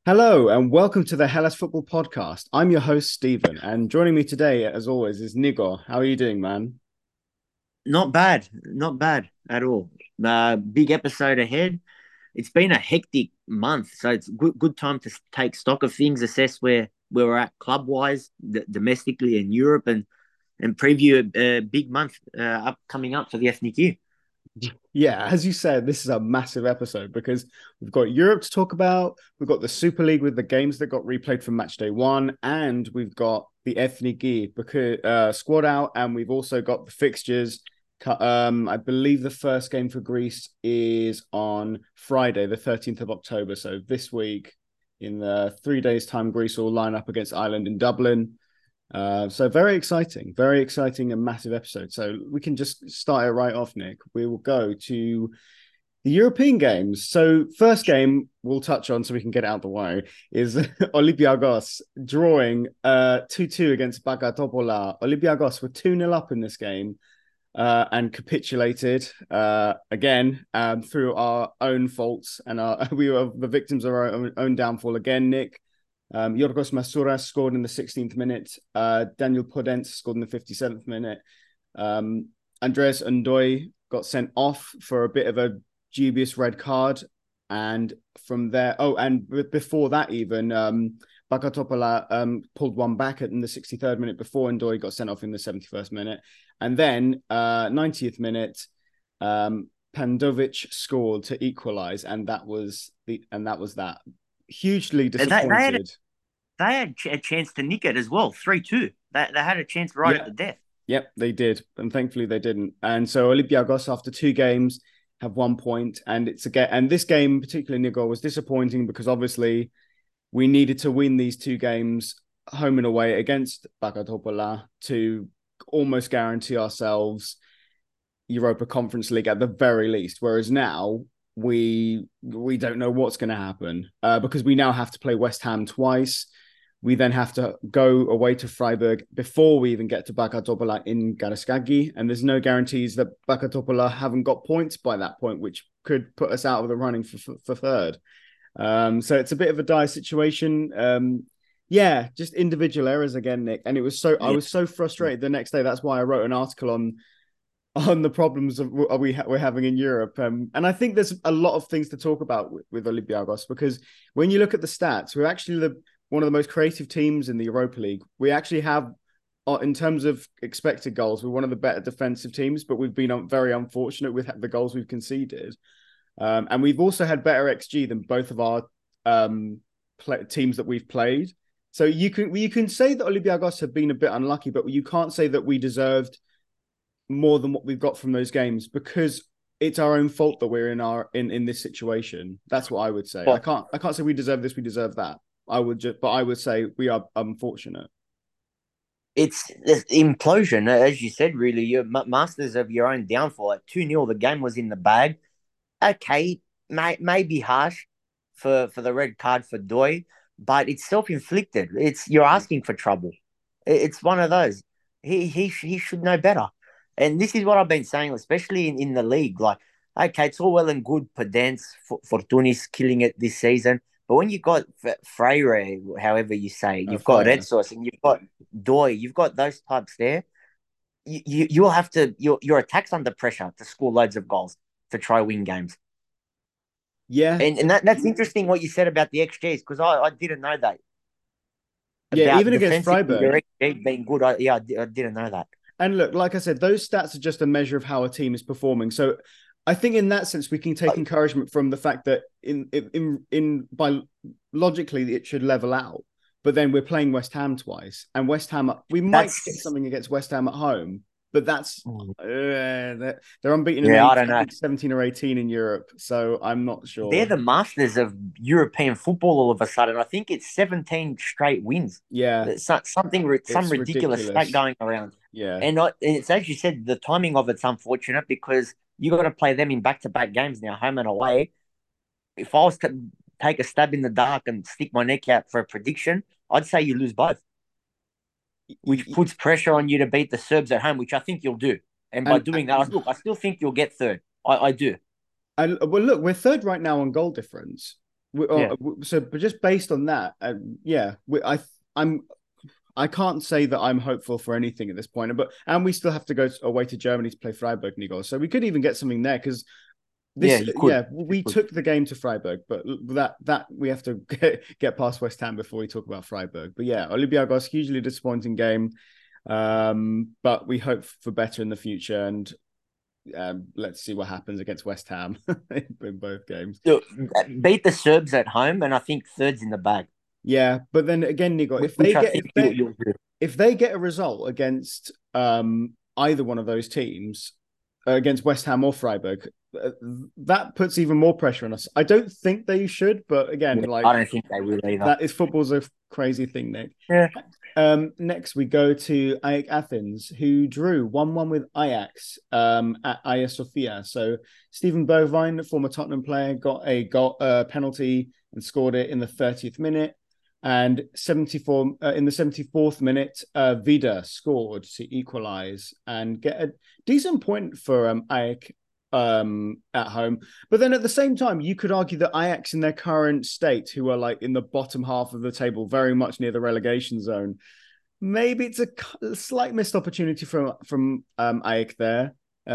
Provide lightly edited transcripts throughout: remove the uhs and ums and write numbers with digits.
Hello and welcome to the Hellas Football Podcast. I'm your host, Stephen, and joining me today, as always, is Nigo. How are you doing, man? Not bad at all. Big episode ahead. It's been a hectic month, so it's good time to take stock of things, assess where we're at club wise, domestically in Europe, and preview a big month coming up for the ethnic year. Yeah, as you said, this is a massive episode because we've got Europe to talk about, we've got the Super League with the games that got replayed from match day one, and we've got the Ethniki because squad out, and we've also got the fixtures. I believe the first game for Greece is on Friday, the 13th of October. So this week, in the 3 days' time, Greece will line up against Ireland in Dublin. So very exciting and massive episode. So we can just start it right off, Nick. We will go to the European games. So first game we'll touch on so we can get it out the way is Olympiacos drawing 2-2 against Bagatopola. Olympiacos were 2-0 up in this game and capitulated again through our own faults and we were the victims of our own downfall again, Nick. Yorgos Masouras scored in the 16th minute. Daniel Podence scored in the 57th minute. Andreas Ndoye got sent off for a bit of a dubious red card. And from there, and before that, even Bakatopola pulled one back in the 63rd minute before Ndoye got sent off in the 71st minute. And then 90th minute, Pandovic scored to equalize, and that was that. Hugely They had disappointed. a chance to nick it as well, 3-2. They had a chance right at Yeah, the death. yep, they did, and thankfully they didn't. And so Olympiacos, after two games, have 1 point, and it's again. And this game, particularly Nigo, was disappointing because obviously we needed to win these two games home and away against Bakatopola to almost guarantee ourselves Europa Conference League at the very least. Whereas now we don't know what's going to happen because we now have to play West Ham twice. We then have to go away to Freiburg before we even get to Bakatopola in Garaskagi. And there's no guarantees that Bakatopola haven't got points by that point, which could put us out of the running for third. So it's a bit of a dire situation. Yeah, just individual errors again, Nick. And I Yeah. was so frustrated the next day. That's why I wrote an article on the problems we're having in Europe. And I think there's a lot of things to talk about with Olympiacos because when you look at the stats, we're actually one of the most creative teams in the Europa League. We actually have, in terms of expected goals, we're one of the better defensive teams, but we've been very unfortunate with the goals we've conceded. And we've also had better XG than both of our teams that we've played. So you can say that Olympiacos have been a bit unlucky, but you can't say that we deserved more than what we've got from those games because it's our own fault that we're in this situation. That's what I would say. I Well, can't say we deserve this, we deserve that. But I would say we are unfortunate. it's implosion, as you said. Really, you're masters of your own downfall. At 2-0, the game was in the bag. Okay, may be harsh for the red card for Doy, but it's self inflicted. It's You're asking for trouble. It's one of those. He should know better. And this is what I've been saying, especially in the league. Like, okay, it's all well and good, Podence, Fortunis killing it this season. But when you've got Freire, however you say, you've got Red Fire. Source and you've got Doy, you've got those types there. You'll have to, your attack's under pressure to score loads of goals to try win games. Yeah, And that's interesting what you said about the XGs because I didn't know that yeah. about Even against defensively Freiburg. your XG being good. I didn't know that. And look, like I said, those stats are just a measure of how a team is performing. So I think in that sense we can take encouragement from the fact that in by logically it should level out. But then we're playing West Ham twice, and West Ham we might get That's something against West Ham at home, but they're unbeaten in Yeah, I eight, don't I know. think 17 or 18 in Europe. So I'm not They're sure. the masters of European football. All of a sudden, I think it's 17 straight wins. Yeah, Some it's ridiculous stat ridiculous. going around. Yeah. And it's as you said, the timing of it's unfortunate because you got to play them in back-to-back games now, home and away. If I was to take a stab in the dark and stick my neck out for a prediction, I'd say you lose both, which puts pressure on you to beat the Serbs at home, which I think you'll do. And by And doing that, look, I still think you'll get third. I do. well, look, we're third right now on goal difference. Yeah, So, but just based on that, yeah, I'm I can't say that I'm hopeful for anything at this point, but and we still have to go away to Germany to play Freiburg, Nico. So we could even get something there because yeah, this, you could. yeah, You we could. took the game to Freiburg, but that we have to get past West Ham before we talk about Freiburg. But yeah, Olympiacos hugely disappointing game, but we hope for better in the future, and let's see what happens against West Ham in both games. Look, beat the Serbs at home, and I think third's in the bag, Yeah, but then again, Nico, which I think you'll do. if they get a result against either one of those teams, against West Ham or Freiburg, that puts even more pressure on us. I don't think they should, but again, Yeah, like I don't think they will either. that is football's a crazy thing, Nick. Yeah. Next, we go to AEK Athens, who drew 1-1 with Ajax at Hagia Sophia. So Stephen Bovine, former Tottenham player, got a goal, penalty and scored it in the 30th minute. And 74 in the 74th minute, Vida scored to equalise and get a decent point for Ajax at home. But then at the same time, you could argue that Ajax in their current state, who are like in the bottom half of the table, very much near the relegation zone, maybe it's a slight missed opportunity from Ajax there.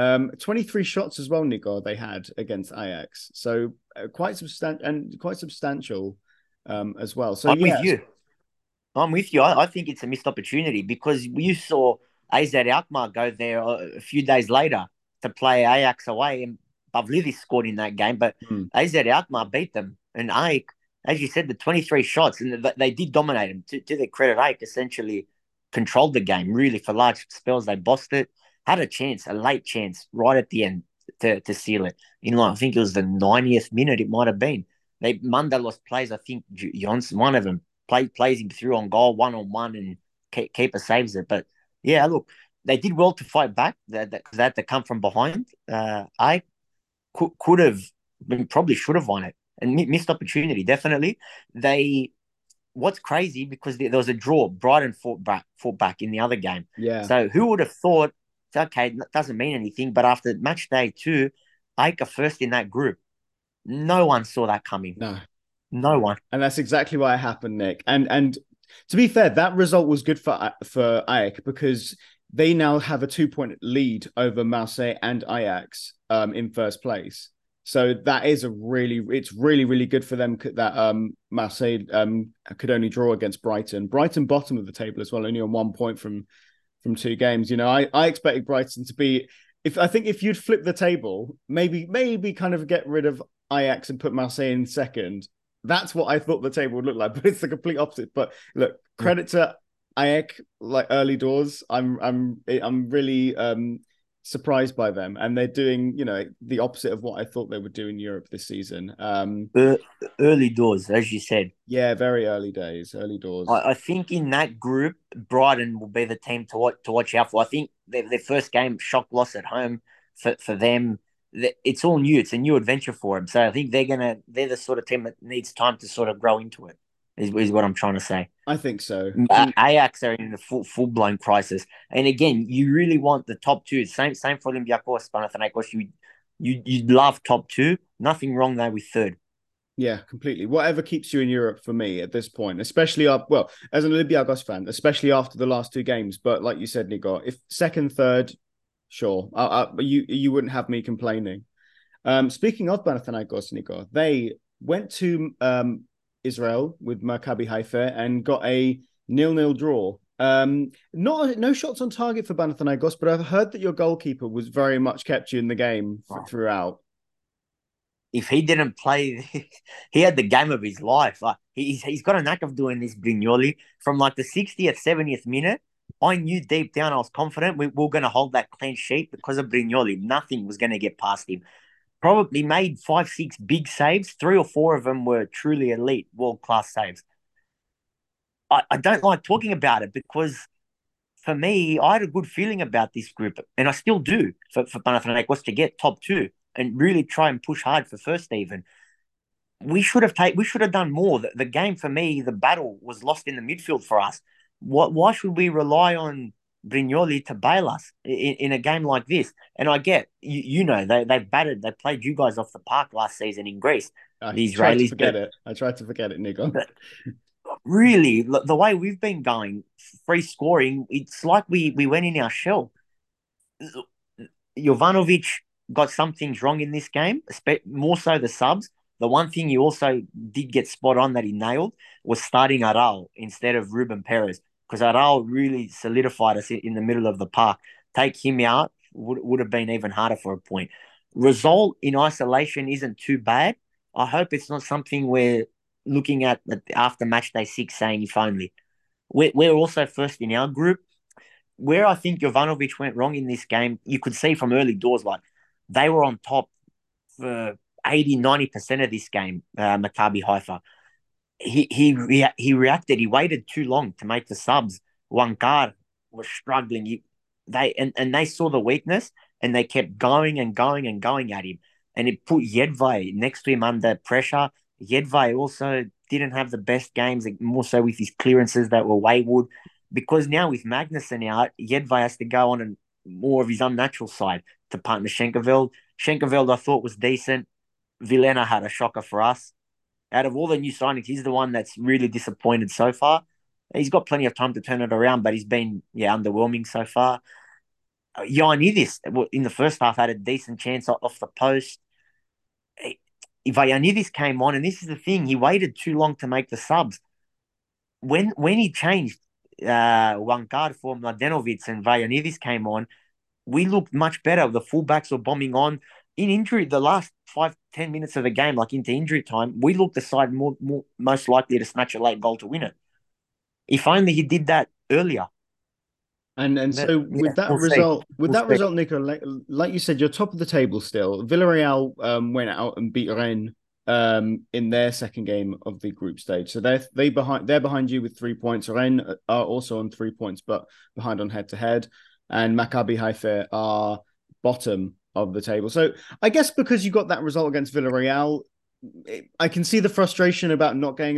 23 shots as well, Nico, they had against Ajax. So quite substantial as well. So I'm yeah, with you. I'm with you. I think it's a missed opportunity because you saw AZ Alkmaar go there a few days later to play Ajax away, and Pavlidis scored in that game. But mm, AZ Alkmaar beat them, and AEK, as you said, the 23 shots, and they did dominate them. To their credit, AEK essentially controlled the game really for large spells. They bossed it, had a chance, a late chance, right at the end to seal it. In like I think it was the 90th minute. It might have been. Mandalos plays. I think Johnson, one of them plays him through on goal, one on one, and keeper saves it. But yeah, look, they did well to fight back. That had to come from behind. I could have, probably should have won it, and missed opportunity. Definitely, they. What's crazy because there was a draw. Brighton fought back in the other game. yeah. So who would have thought? Okay, it doesn't mean anything. But after match day 2, AEK are first in that group. No one saw that coming. No, No one. and that's exactly why it happened, Nick. And to be fair, that result was good for Ajax because they now have a 2 point lead over Marseille and Ajax in first place. So that is it's really good for them that Marseille could only draw against Brighton. Brighton bottom of the table as well, only on 1 point from 2 games. You know, I expected Brighton to be if you'd flip the table, maybe kind of get rid of Ajax and put Marseille in second. That's what I thought the table would look like, but it's the complete opposite. But look, credit to Ajax, like early doors. I'm really surprised by them, and they're doing the opposite of what I thought they would do in Europe this season. Early doors, as you said. Yeah, very early days, early doors. I think in that group, Brighton will be the team to watch out for. I think their first game, shock loss at home for them. It's all new. It's a new adventure for them. So I think they're the sort of team that needs time to sort of grow into it. Is what I'm trying to say. I think so. Ajax are in a full blown crisis, and again, you really want the top two. Same for Olympiacos, Panathinaikos. You'd love top two. Nothing wrong there with third. Yeah, completely. Whatever keeps you in Europe for me at this point, especially as an Olympiacos fan, especially after the last 2 games. But like you said, Nico, if second, third, sure, you wouldn't have me complaining. Speaking of Panathinaikos, Nico, they went to Israel with Maccabi Haifa and got a 0-0 draw. No shots on target for Panathinaikos, but I've heard that your goalkeeper was very much kept you in the game throughout. If he didn't play, he had the game of his life. Like he's got a knack of doing this, Brignoli. From like the 60th, 70th minute, I knew deep down I was confident we were going to hold that clean sheet because of Brignoli. Nothing was going to get past him. Probably made 5, 6 big saves. 3 or 4 of them were truly elite, world class saves. I don't like talking about it because for me, I had a good feeling about this group, and I still do for Panathinaikos to get top 2 and really try and push hard for first even. We should have done more. The game for me, the battle was lost in the midfield for us. Why should we rely on Brignoli to bail us in a game like this? And I get they played you guys off the park last season in Greece. I the tried to Israelis. forget it. I tried to forget it, Nico. But really, the way we've been going, free scoring, it's like we went in our shell. Jovanovic got some things wrong in this game, more so the subs. The one thing he also did get spot on that he nailed was starting Aral instead of Ruben Perez, because Aral really solidified us in the middle of the park. Take him out would have been even harder for a point. Result in isolation isn't too bad. I hope it's not something we're looking at after match day 6 saying if only. We're also first in our group. Where I think Jovanovic went wrong in this game, you could see from early doors, like they were on top for 80-90% of this game, Maccabi Haifa. He reacted. He waited too long to make the subs. Wankar was struggling. And they saw the weakness and they kept going and going and going at him. And it put Jedvay next to him under pressure. Jedvay also didn't have the best games, more so with his clearances that were wayward. Because now with Magnussen out, Jedvay has to go on and more of his unnatural side to partner Schenkerveld. Schenkerveld, I thought, was decent. Vilena had a shocker for us. Out of all the new signings, he's the one that's really disappointed so far. He's got plenty of time to turn it around, but he's been underwhelming so far. Ioannidis in the first half had a decent chance off the post. If Ioannidis came on, and this is the thing, he waited too long to make the subs. When he changed Wankar for Mladenovic and Ioannidis came on, we looked much better. The fullbacks were bombing on. In injury, the last 5-10 minutes of the game, like into injury time, we looked the side most likely to snatch a late goal to win it. If only he did that earlier. And But so yeah, we'll see. with We'll that see. result, Nico, like you said, you're top of the table still. Villarreal went out and beat Rennes in their second game of the group stage. So they're behind you with 3 points. Rennes are also on 3 points, but behind on head to head. And Maccabi Haifa are bottom of the table. So I guess because you got that result against Villarreal, I can see the frustration about not getting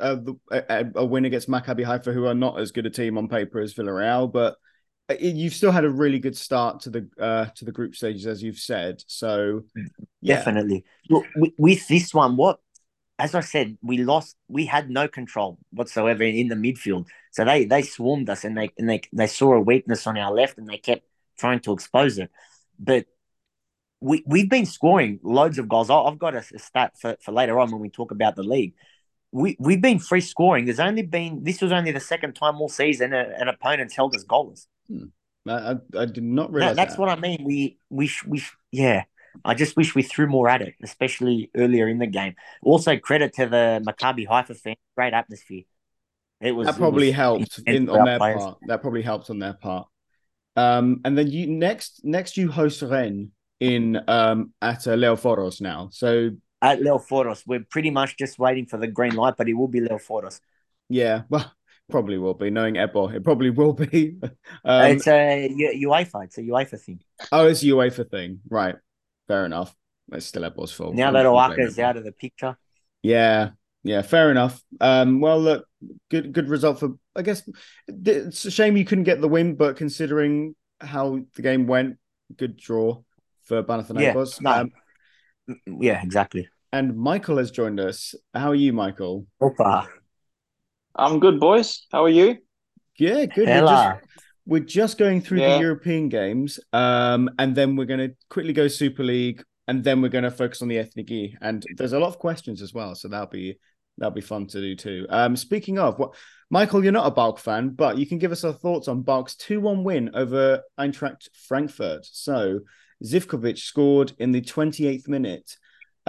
a win against Maccabi Haifa, who are not as good a team on paper as Villarreal, but you've still had a really good start to the group stages, as you've said. So yeah, Definitely. Look, with this one, as I said, we lost. We had no control whatsoever in the midfield. So they swarmed us and they saw a weakness on our left and they kept trying to expose it. But we've been scoring loads of goals. I've got a stat for later on when we talk about the league. We've been free scoring. This was only the second time all season an opponent's held us goalless. I did not realize That's that. what I mean. Yeah. I just wish we threw more at it, especially earlier in the game. Also, credit to the Maccabi Haifa fans. Great atmosphere. It That was probably helped intense for on our their players. part. That probably helped on their part. And then you next you host Rennes in at Leoforos now. So At Leoforos, we're pretty much just waiting for the green light, but it will be Leoforos. yeah, well, probably will be. Knowing Ebo, it probably will be. um, It's a UEFA. It's a UEFA thing. oh, it's a UEFA thing, right? Fair enough. It's still Ebo's fault. Now I'm not that going to blame Oaka is Ebo. out of the picture, Yeah, yeah, fair enough. Well, look, good result for. I guess it's a shame you couldn't get the win, but considering how the game went, good draw for yeah, Panathinaikos. no, yeah, exactly. And Michael has joined us. How are you, Michael? Opa, I'm good, boys. How are you? Yeah, good. hella, We're just going through the Yeah, European games, and then we're going to quickly go Super League, and then we're going to focus on the Ethniki. And there's a lot of questions as well, so that'll be fun to do too. Speaking of what, Michael, you're not a Balk fan, but you can give us our thoughts on Balk's 2-1 win over Eintracht Frankfurt. So Zivkovic scored in the 28th minute,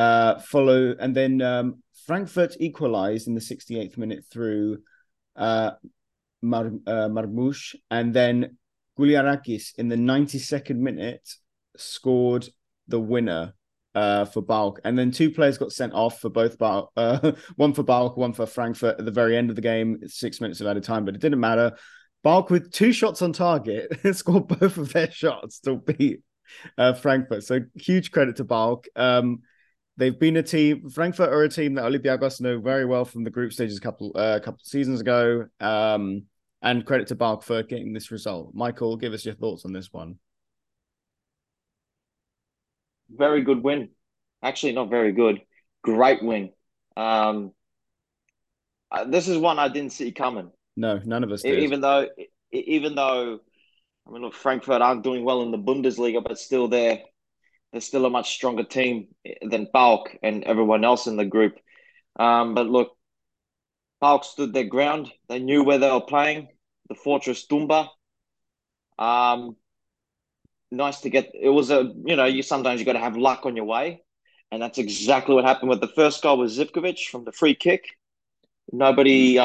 and then Frankfurt equalised in the 68th minute through. Uh, Marmoush, and then Guliarakis in the 92nd minute scored the winner for Balk. And then two players got sent off for both Balk, one for Balk, one for Frankfurt at the very end of the game, 6 minutes of added time, but it didn't matter. Balk with two shots on target scored both of their shots to beat Frankfurt. So huge credit to Balk. They've been a team. Frankfurt are a team that Olympiacos know very well from the group stages a couple seasons ago. And credit to Balk for getting this result. Michael, give us your thoughts on this one. very good win. Actually, not very good. Great win. Um, this is one I didn't see coming. No, none of us E- did. Even though, even though, I mean, look, Frankfurt aren't doing well in the Bundesliga, but still they're still a much stronger team than PAOK and everyone else in the group. But look, PAOK stood their ground. They knew where they were playing, the Fortress Tumba. Um, nice to get. It was you sometimes you got to have luck on your way, and that's exactly what happened with the first goal with Zivkovic from the free kick. Nobody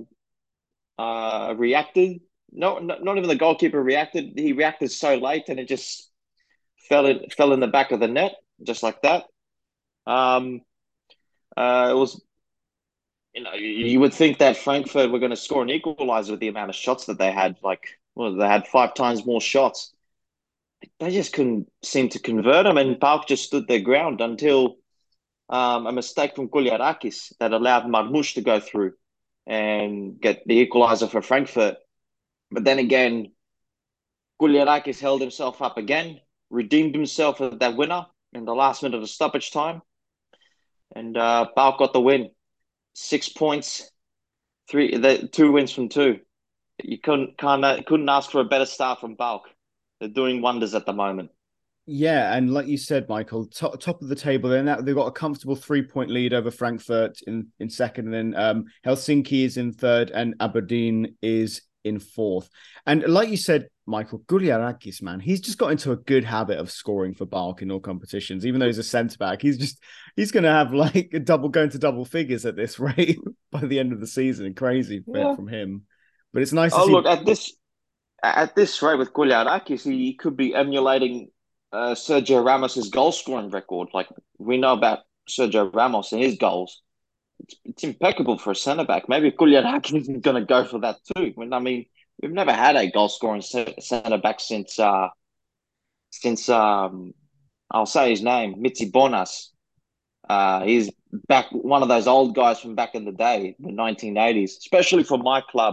reacted. No, not even the goalkeeper reacted. He reacted so late, and it just fell in the back of the net, just like that. Um, it was, you would think that Frankfurt were going to score an equalizer with the amount of shots that they had. Like, well, they had 5 times more shots. They just couldn't seem to convert them, and PAOK just stood their ground until a mistake from Kouliarakis that allowed Marmoush to go through and get the equalizer for Frankfurt. But then again, Kouliarakis held himself up again, redeemed himself with that winner in the last minute of stoppage time, and PAOK got the win. 6 points, the 2 wins from two. You couldn't ask for a better start from PAOK. They're doing wonders at the moment. Yeah, and like you said, Michael, top of the table. Then they've got a comfortable 3-point lead over Frankfurt in second, and then Helsinki is in third, and Aberdeen is in fourth. And like you said, Michael, Guliarakis, man, he's just got into a good habit of scoring for PAOK in all competitions. Even though he's a centre back, he's going to have like going to double figures at this rate by the end of the season. Crazy Yeah. from him, but it's nice to Oh, see. look, at this rate with Kouliarakis, he could be emulating Sergio Ramos's goal scoring record. Like, we know about Sergio Ramos and his goals. It's impeccable for a centre back. Maybe Kouliarakis is going to go for that too. I mean, we've never had a goal scoring centre back since I'll say his name, Mitzi Bonas. He's back, one of those old guys from back in the day, the 1980s, especially for my club,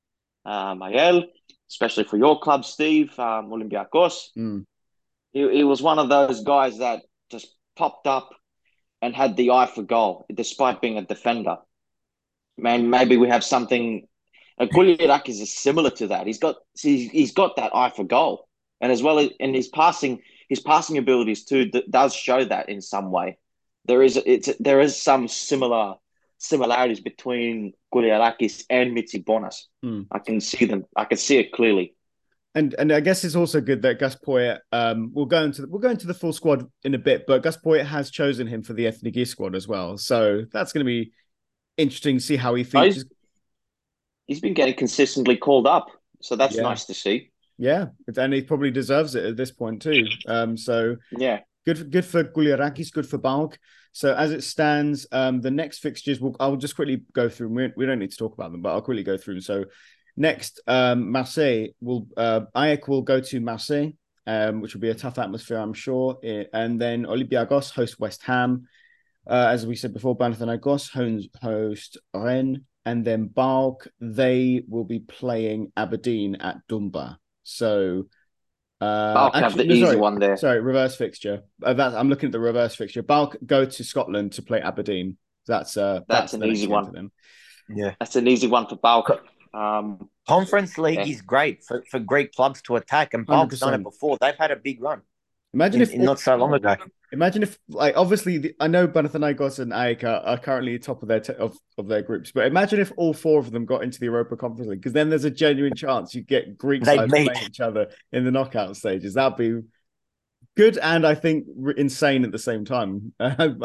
Mael, especially for your club, Steve, Olympiacos. Mm. He was one of those guys that just popped up and had the eye for goal, despite being a defender. Man, maybe we have something. Guliarakis is similar to that. He's got that eye for goal, and as well as and his passing abilities too does show that in some way. There is some similarities between Guliarakis and Mitsi Bonas. Mm. I can see them. I can see it clearly. And I guess it's also good that Gus Poyet, we'll go into the full squad in a bit, but Gus Poyet has chosen him for the Ethniki squad as well. So that's going to be interesting to see how he Oh, features. he's been getting consistently called up, so that's Yeah, nice to see. yeah, and he probably deserves it at this point too. So Yeah. good for Guliarakis, good for PAOK. So as it stands, the next fixtures, I'll just quickly go through. We don't need to talk about them, but I'll quickly go through them. So next, Marseille will Ajax will go to Marseille, which will be a tough atmosphere, I'm sure. And then Olympiacos host West Ham. As we said before, Panathinaikos host Rennes, and then PAOK, they will be playing Aberdeen at Dumba. So I'll have actually, the no, easy sorry, one there. reverse fixture. I'm looking at the reverse fixture. PAOK go to Scotland to play Aberdeen. That's That's the an easy next game for one. them. Yeah. That's an easy one for PAOK. Conference League Yeah. is great for Greek clubs to attack, and PAOK's done it 100%. before. They've had a big run Imagine if not so long ago. Imagine if, like, obviously, I know Panathinaikos and AEK are currently top of their groups, but imagine if all four of them got into the Europa Conference League, because then there's a genuine chance you get Greek They'd sides meet. playing each other in the knockout stages. That'd be good, and I think insane at the same time.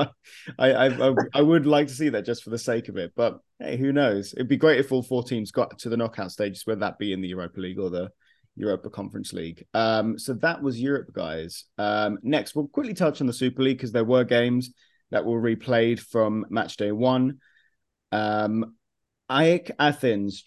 I would like to see that just for the sake of it, but hey, who knows? It'd be great if all four teams got to the knockout stages, whether that be in the Europa League or the Europa Conference League. So that was Europe, guys. Next, we'll quickly touch on the Super League because there were games that were replayed from match day one. AEK Athens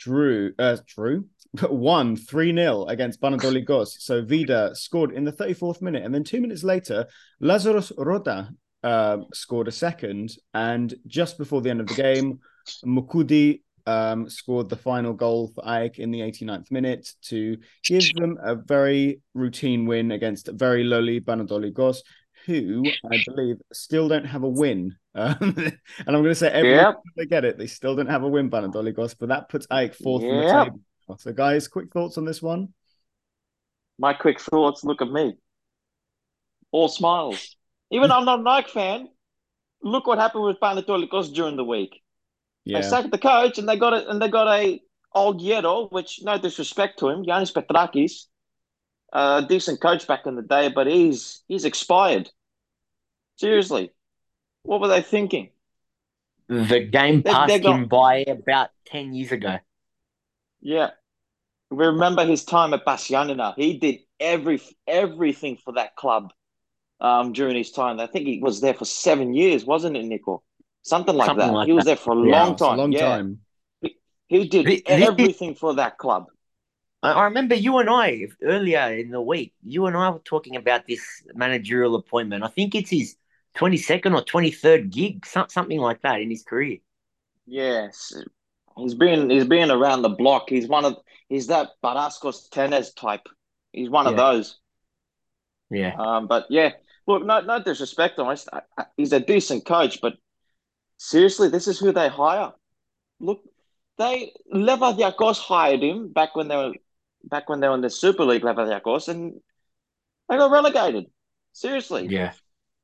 won 3-0 against Panathinaikos. So Vida scored in the 34th minute, and then 2 minutes later, Lazaros Rota scored a second, and just before the end of the game, Mukudi scored the final goal for AEK in the 89th minute to give them a very routine win against very lowly Panathinaikos, who I believe still don't have a win. And I'm going to say every Yep. time they get it, they still don't have a win, Panathinaikos, but that puts AEK fourth in the Yep. table. So, guys, quick thoughts on this one? My quick thoughts. Look at me. All smiles. Even I'm not a Nike fan. Look what happened with Panathinaikos during the week. They Yeah. sacked the coach and they got it. And they got a old Yero, which no disrespect to him, Yanis Petrakis, a decent coach back in the day, but he's expired. Seriously, what were they thinking? The game They passed him got by about 10 years ago. yeah. We remember his time at Basyanina. He did everything for that club during his time. I think he was there for 7 years, wasn't it, Nico? Something like Something that. like He was that. there for a Yeah. Wow, long it's a time. long Yeah. time. He did This is everything for that club. I remember you and I earlier in the week, you and I were talking about this managerial appointment. I think it's his 22nd or 23rd gig, something like that in his career. Yes. He's been around the block. He's that Barascos Tenes type. He's one of Yeah. those. Yeah. But yeah, look, no disrespect on him. He's a decent coach, but seriously, this is who they hire. Look, they Levadiakos hired him back when they were in the Super League, Levadiakos, and they got relegated. Seriously, Yeah.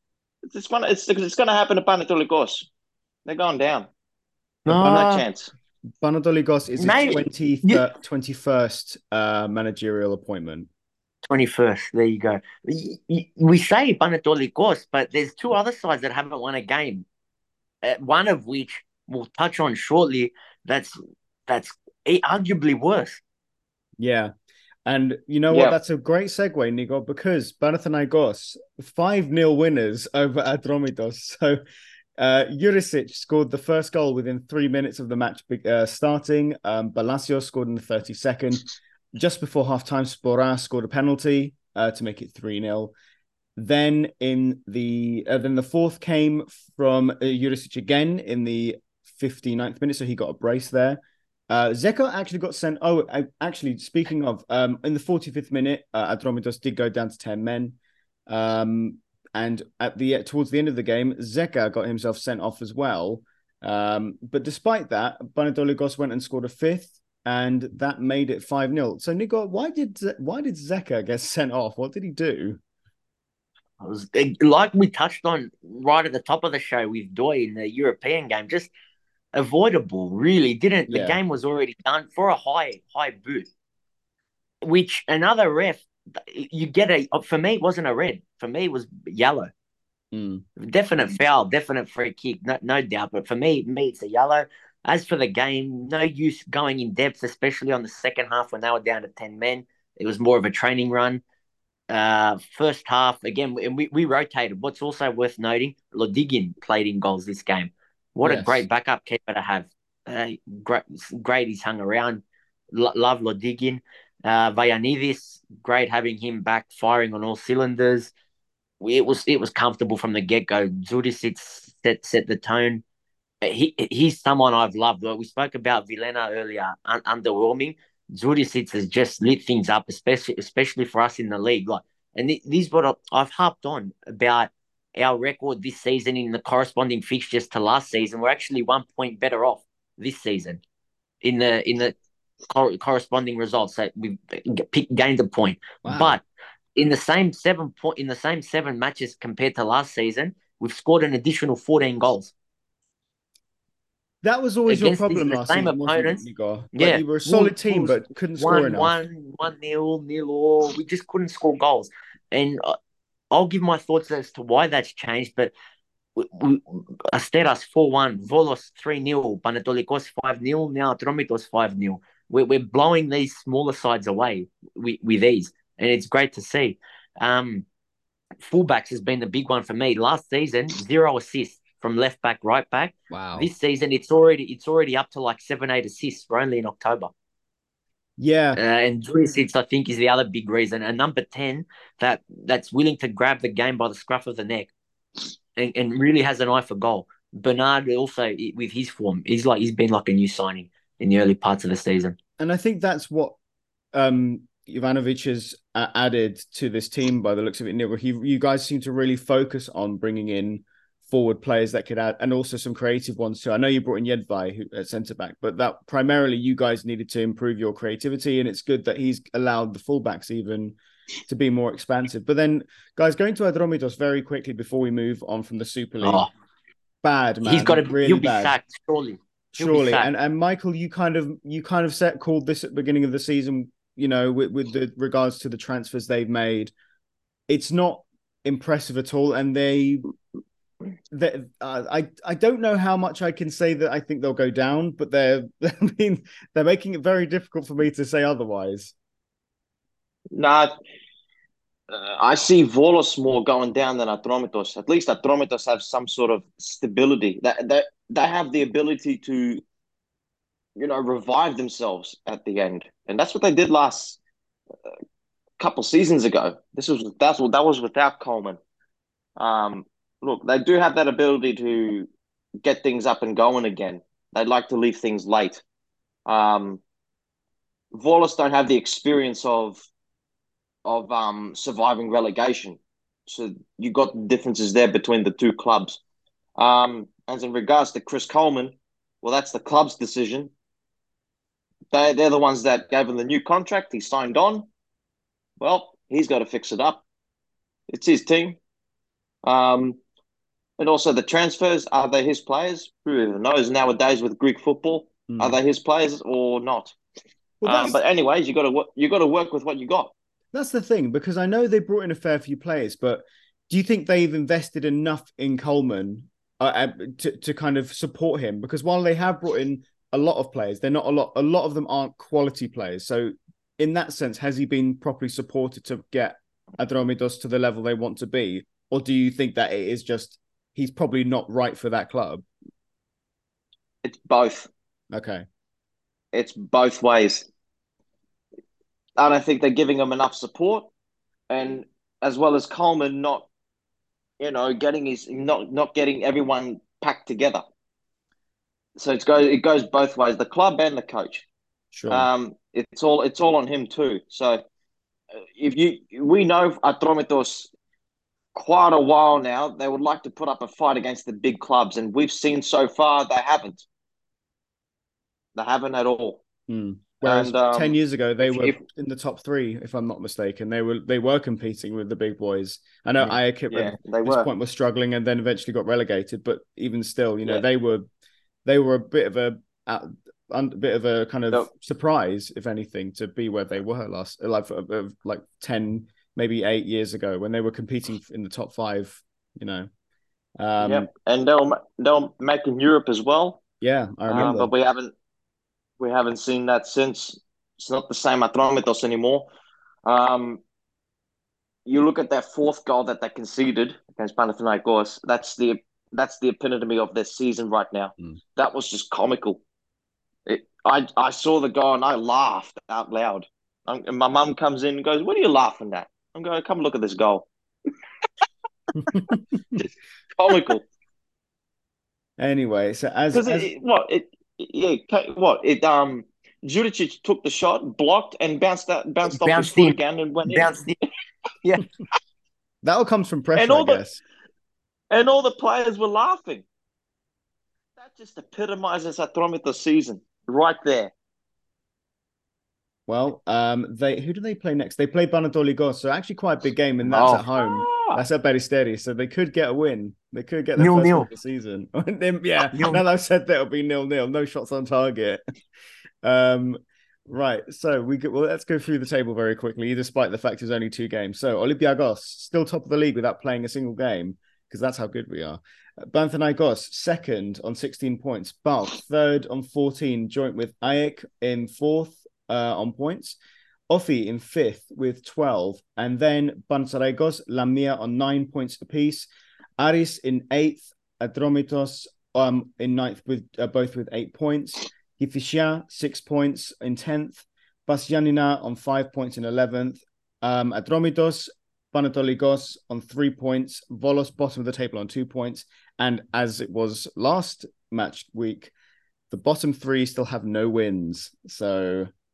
it's going to happen to Panathinaikos. They're going down. No No, chance. Panathinaikos is his mate. 21st managerial appointment. 21st. There you go. We say Panathinaikos, but there's two other sides that haven't won a game. One of which we'll touch on shortly. That's arguably worse. Yeah. And you know what? Yeah, That's a great segue, Nico, because Panathinaikos 5-0 winners over Atromitos. So Jurisic scored the first goal within 3 minutes of the match starting. Palacios scored in the 32nd. Just before halftime, Spora scored a penalty to make it 3-0. Then the fourth came from Jurisic again in the 59th minute, so he got a brace there. Zeka actually got sent. Actually, speaking of, in the 45th minute, Atromitos did go down to 10 men. And towards the end of the game, Zeka got himself sent off as well. But despite that, Panathinaikos went and scored a fifth, and that made it 5-0. So, Nico, why did Zeka get sent off? What did he do? It was like we touched on right at the top of the show with Doi in the European game, just avoidable, really. Didn't the Yeah. game was already done for a high boot, which another ref you get for me it wasn't a red. For me it was yellow. Definite foul, definite free kick, no doubt. But for me it's a yellow. As for the game, no use going in depth, especially on the second half when they were down to 10 men. It was more of a training run. First half, again, and we rotated. What's also worth noting, Lodigin played in goals this game. What a great backup keeper to have. Great he's hung around. Love Lodigin. Vayanidis, great having him back firing on all cylinders. It was comfortable from the get-go. Zudisic set the tone. He's someone I've loved. We spoke about Vilena earlier, underwhelming. Zudisic has just lit things up, especially for us in the league. And this is what I've harped on about our record this season in the corresponding fixtures to last season. We're actually 1 point better off this season in the corresponding results. So we've gained a point. Wow. But in the same 7 matches compared to last season, we've scored an additional 14 goals. That was always your problem last season, opponents. You were a solid team, but couldn't score enough. 1-0, 0-0. We just couldn't score goals. And I'll give my thoughts as to why that's changed. But Asteras 4-1, Volos 3-0, Panathinaikos 5-0, now Atromitos 5-0. We're blowing these smaller sides away with ease, and it's great to see. Fullbacks has been the big one for me. Last season, 0 assists from left back, right back. Wow. This season, it's already up to like 7-8 assists. We're only in October. Yeah. And Jurisic, I think, is the other big reason. And number 10 that's willing to grab the game by the scruff of the neck and really has an eye for goal. Bernard also, with his form, he's been like a new signing in the early parts of the season. And I think that's what Ivanovic has added to this team by the looks of it, Neil. You guys seem to really focus on bringing in forward players that could add, and also some creative ones too. I know you brought in Jedvaj at centre back, but that primarily you guys needed to improve your creativity, and it's good that he's allowed the fullbacks even to be more expansive. But then, guys, going to Atromitos very quickly before we move on from the Super League. Oh, Bad, man. he's got to. Really He'll be bad. sacked, surely. Surely. And Michael, you kind of called this at the beginning of the season, you know, with the regards to the transfers they've made. It's not impressive at all, and I don't know how much I can say that I think they'll go down, but they're making it very difficult for me to say otherwise. Nah, I see Volos more going down than Atromitos. At least Atromitos have some sort of stability. They have the ability to, revive themselves at the end, and that's what they did last couple seasons ago. That was without Coleman. Look, they do have that ability to get things up and going again. They like to leave things late. Volos don't have the experience of surviving relegation, so you got differences there between the two clubs. As in regards to Chris Coleman, well, that's the club's decision. They're the ones that gave him the new contract. He signed on. Well, he's got to fix it up. It's his team. And also the transfers, are they his players? Who even knows nowadays with Greek football? Are they his players or not? Well, but anyways, you got to work with what you got. That's the thing, because I know they brought in a fair few players, but do you think they've invested enough in Coleman to kind of support him? Because while they have brought in a lot of players, they're not a lot. A lot of them aren't quality players. So in that sense, has he been properly supported to get Atromitos to the level they want to be? Or do you think that it is just he's probably not right for that club? It's both. Okay. It's both ways. I don't think they're giving him enough support, and as well as Coleman not getting everyone packed together. So it goes both ways, the club and the coach. Sure. It's all on him too. So we know Atromitos quite a while now, they would like to put up a fight against the big clubs, and we've seen so far they haven't. They haven't at all. Whereas 10 years ago, they were in the top three, if I'm not mistaken. They were competing with the big boys. I know AEK at this point was struggling and then eventually got relegated, but even still, they were a bit of a kind of surprise, if anything, to be where they were last, like 10, maybe 8 years ago when they were competing in the top five. And they'll make in Europe as well. Yeah, I remember. But we haven't seen that since. It's not the same Atromitos anymore. You look at that fourth goal that they conceded against Panathinaikos. That's the epitome of their season right now. That was just comical. I saw the goal and I laughed out loud. And my mum comes in and goes, "What are you laughing at?" I'm going, "Come look at this goal." Just comical. Anyway, so Juricic took the shot, blocked, and bounced off his foot again and went in. Yeah. That all comes from pressure, I guess. And all the players were laughing. That just epitomizes Atromitos' season right there. Well, who do they play next? They play Panathinaikos, so actually quite a big game, and that's at home. That's at Peristeri, so they could get a win. They could get their first win of the season. Now that I've said that, it'll be 0-0. No shots on target. Right, so let's go through the table very quickly, despite the fact there's only 2 games. So Olympiacos, still top of the league without playing a single game, because that's how good we are. Panathinaikos, second on 16 points. PAOK, third on 14, joint with AEK in fourth on points. Ofi in fifth with 12. And then Panathinaikos, Lamia on 9 points apiece. Aris in eighth. Atromitos in ninth with both with 8 points. Kifisia, 6 points in 10th. Pasianina on 5 points in 11th. Atromitos, Panathinaikos on 3 points. Volos, bottom of the table on 2 points. And as it was last match week, the bottom 3 still have no wins. So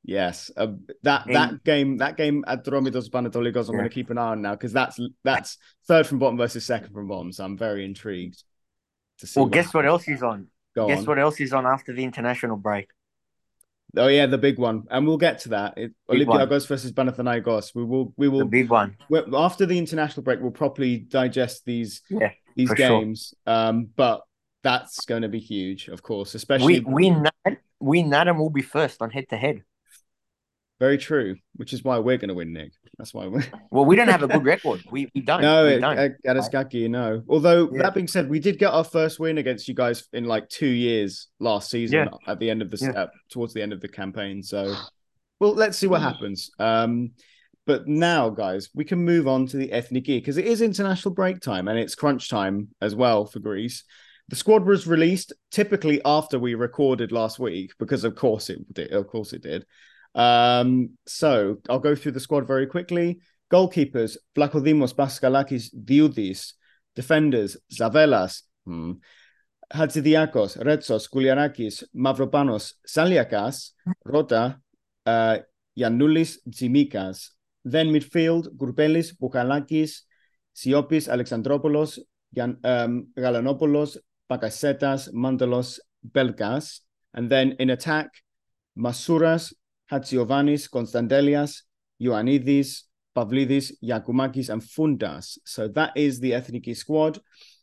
Yes, that And that game at Dromidos Panatolikos, I'm going yeah. to keep an eye on now because that's third from bottom versus second from bottom. So I'm very intrigued to see Well, what guess what happens. else is on? Go Guess on. what else is on after the international break? Oh yeah, the big one, and we'll get to that. Big one. Olympiacos versus Panathinaikos. We The will big one. after the international break. We'll properly digest Yeah, these for sure. games. But that's going to be huge, of course, We especially win that. Win that, and we'll be first on head to head. very true, which is why we're going to win, Nick. That's why we're. Well, we don't have a good record. We don't. No, We don't. Right? Gadiskaki, no. Although Yeah. that being said, we did get our first win against you guys in like 2 years last season Yeah. at the end of Yeah. towards the end of the campaign. So, well, let's see what happens. But now, guys, we can move on to the Ethniki because it is international break time and it's crunch time as well for Greece. The squad was released typically after we recorded last week because, of course, it did. Of course, it did. So I'll go through the squad very quickly. Goalkeepers, Vlachodimos, Paskalakis, Diudis. Defenders, Zavelas, Hadzidiakos, Retsos, Kouliarakis, Mavropanos, Saliakas, Rota, Giannoulis, Tsimikas. Then midfield, Gurbelis, Boukalakis, Siopis, Alexandropoulos, Galanopoulos, Bakasetas, Mandalos, Belkas. And then in attack, Masouras, Hatsiovanis, Konstantelias, Ioannidis, Pavlidis, Yakumakis, and Fundas. So that is the Ethniki squad.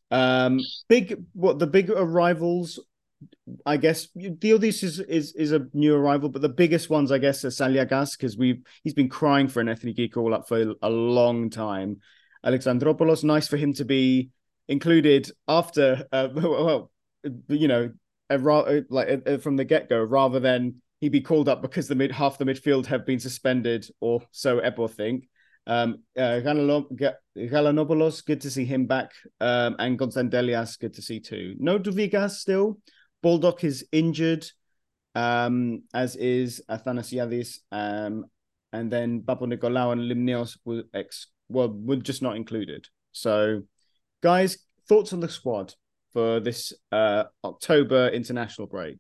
The big arrivals, I guess Diodis is a new arrival, but the biggest ones, I guess, are Saliagas, because he's been crying for an Ethniki call up for a long time. Alexandropoulos, nice for him to be included after, from the get go, rather than he be called up because half the midfield have been suspended, or so Ebo think. Galanopoulos, good to see him back. And Konstantelias, good to see too. No Duvigas still. Baldock is injured, as is Athanasiadis. And then Papanikolaou and Limnios were just not included. So, guys, thoughts on the squad for this October international break?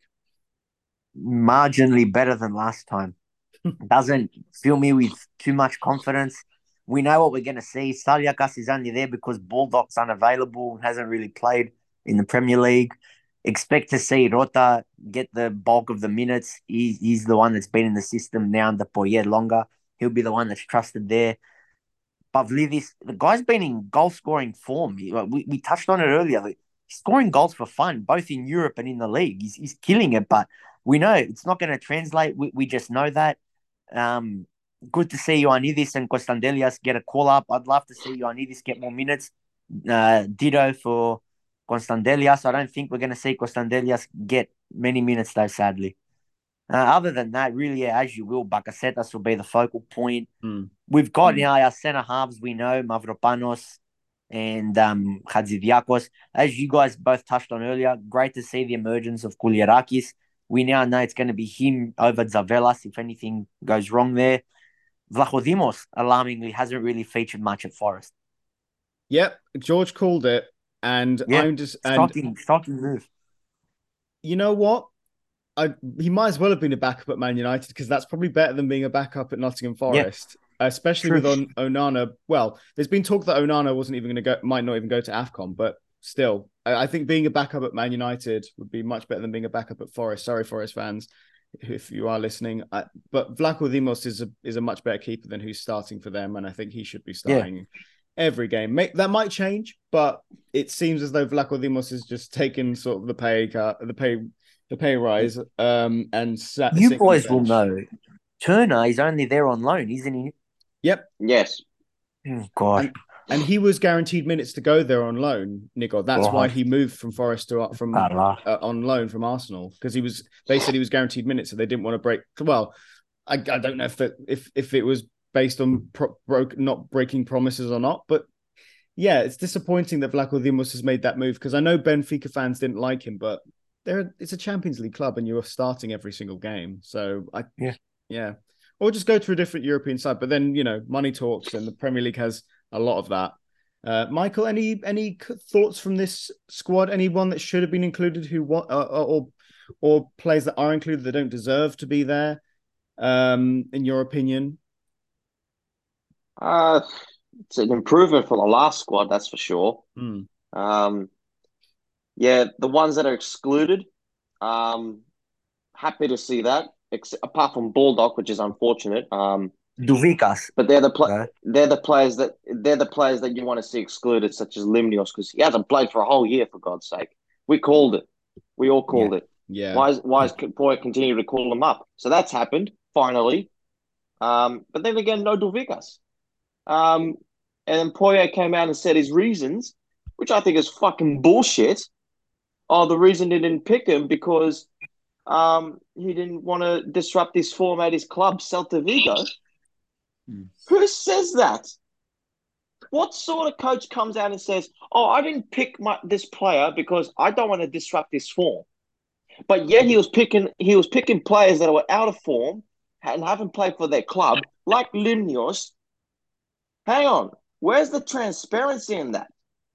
Marginally better than last time. Doesn't fill me with too much confidence. We know what we're going to see. Saliakas is only there because Baldock's unavailable and hasn't really played in the Premier League. Expect to see Rota get the bulk of the minutes. He's the one that's been in the system now under Poyet longer. He'll be the one that's trusted there. Pavlidis, the guy's been in goal-scoring form. We touched on it earlier. He's scoring goals for fun, both in Europe and in the league. He's killing it, but we know it's not going to translate. We just know that. Good to see Ioannidis and Konstantelias get a call-up. I'd love to see Ioannidis get more minutes. Ditto for Konstantelias. I don't think we're going to see Konstantelias get many minutes, though, sadly. Other than that, really, as you will, Bakasetas will be the focal point. We've got now our centre halves. We know Mavropanos and Hadzidiakos. As you guys both touched on earlier, great to see the emergence of Kouliarakis. We now know it's going to be him over Zavelas if anything goes wrong there. Vlachodimos, alarmingly, hasn't really featured much at Forest. Yep, George called it, and yeah, I'm just shocking move. You know what? He might as well have been a backup at Man United because that's probably better than being a backup at Nottingham Forest, especially with Onana. Well, there's been talk that Onana might not even go to AFCON, but still, I think being a backup at Man United would be much better than being a backup at Forest. Sorry, Forest fans, if you are listening. But Vlachodimos is a much better keeper than who's starting for them, and I think he should be starting every game. That might change, but it seems as though Vlachodimos has just taken sort of the pay rise, and you boys will know. Turner is only there on loan, isn't he? Yep. Yes. Oh, God. And he was guaranteed minutes to go there on loan, Nico. That's why he moved from Forest on loan from Arsenal, because they said he was guaranteed minutes, so they didn't want to break. Well, I don't know if it was based on not breaking promises or not, but yeah, it's disappointing that Vlachodimos has made that move, because I know Benfica fans didn't like him, but it's a Champions League club and you're starting every single game. So or just go to a different European side. But then, money talks, and the Premier League has a lot of that. Michael, any thoughts from this squad? Anyone that should have been included or players that are included that don't deserve to be there? in your opinion? Uh, it's an improvement from the last squad, that's for sure. Hmm. Um, yeah, the ones that are excluded, um, happy to see that. Apart from Bulldog, which is unfortunate. Duvikas. But Uh, they're the players that you want to see excluded, such as Limnios, because he hasn't played for a whole year. For God's sake, we called it. We all yeah. called it. Yeah. Why is Poya continue to call them up? So that's happened finally. But then again, no Duvikas. Um, and then Poya came out and said his reasons, which I think is fucking bullshit. Oh, the reason he didn't pick him because he didn't want to disrupt his form at his club, Celta Vigo. Hmm. Who says that? What sort of coach comes out and says, "Oh, I didn't pick this player because I don't want to disrupt his form," but yet he was picking players that were out of form and haven't played for their club, like Limnios. Hang on, where's the transparency in that?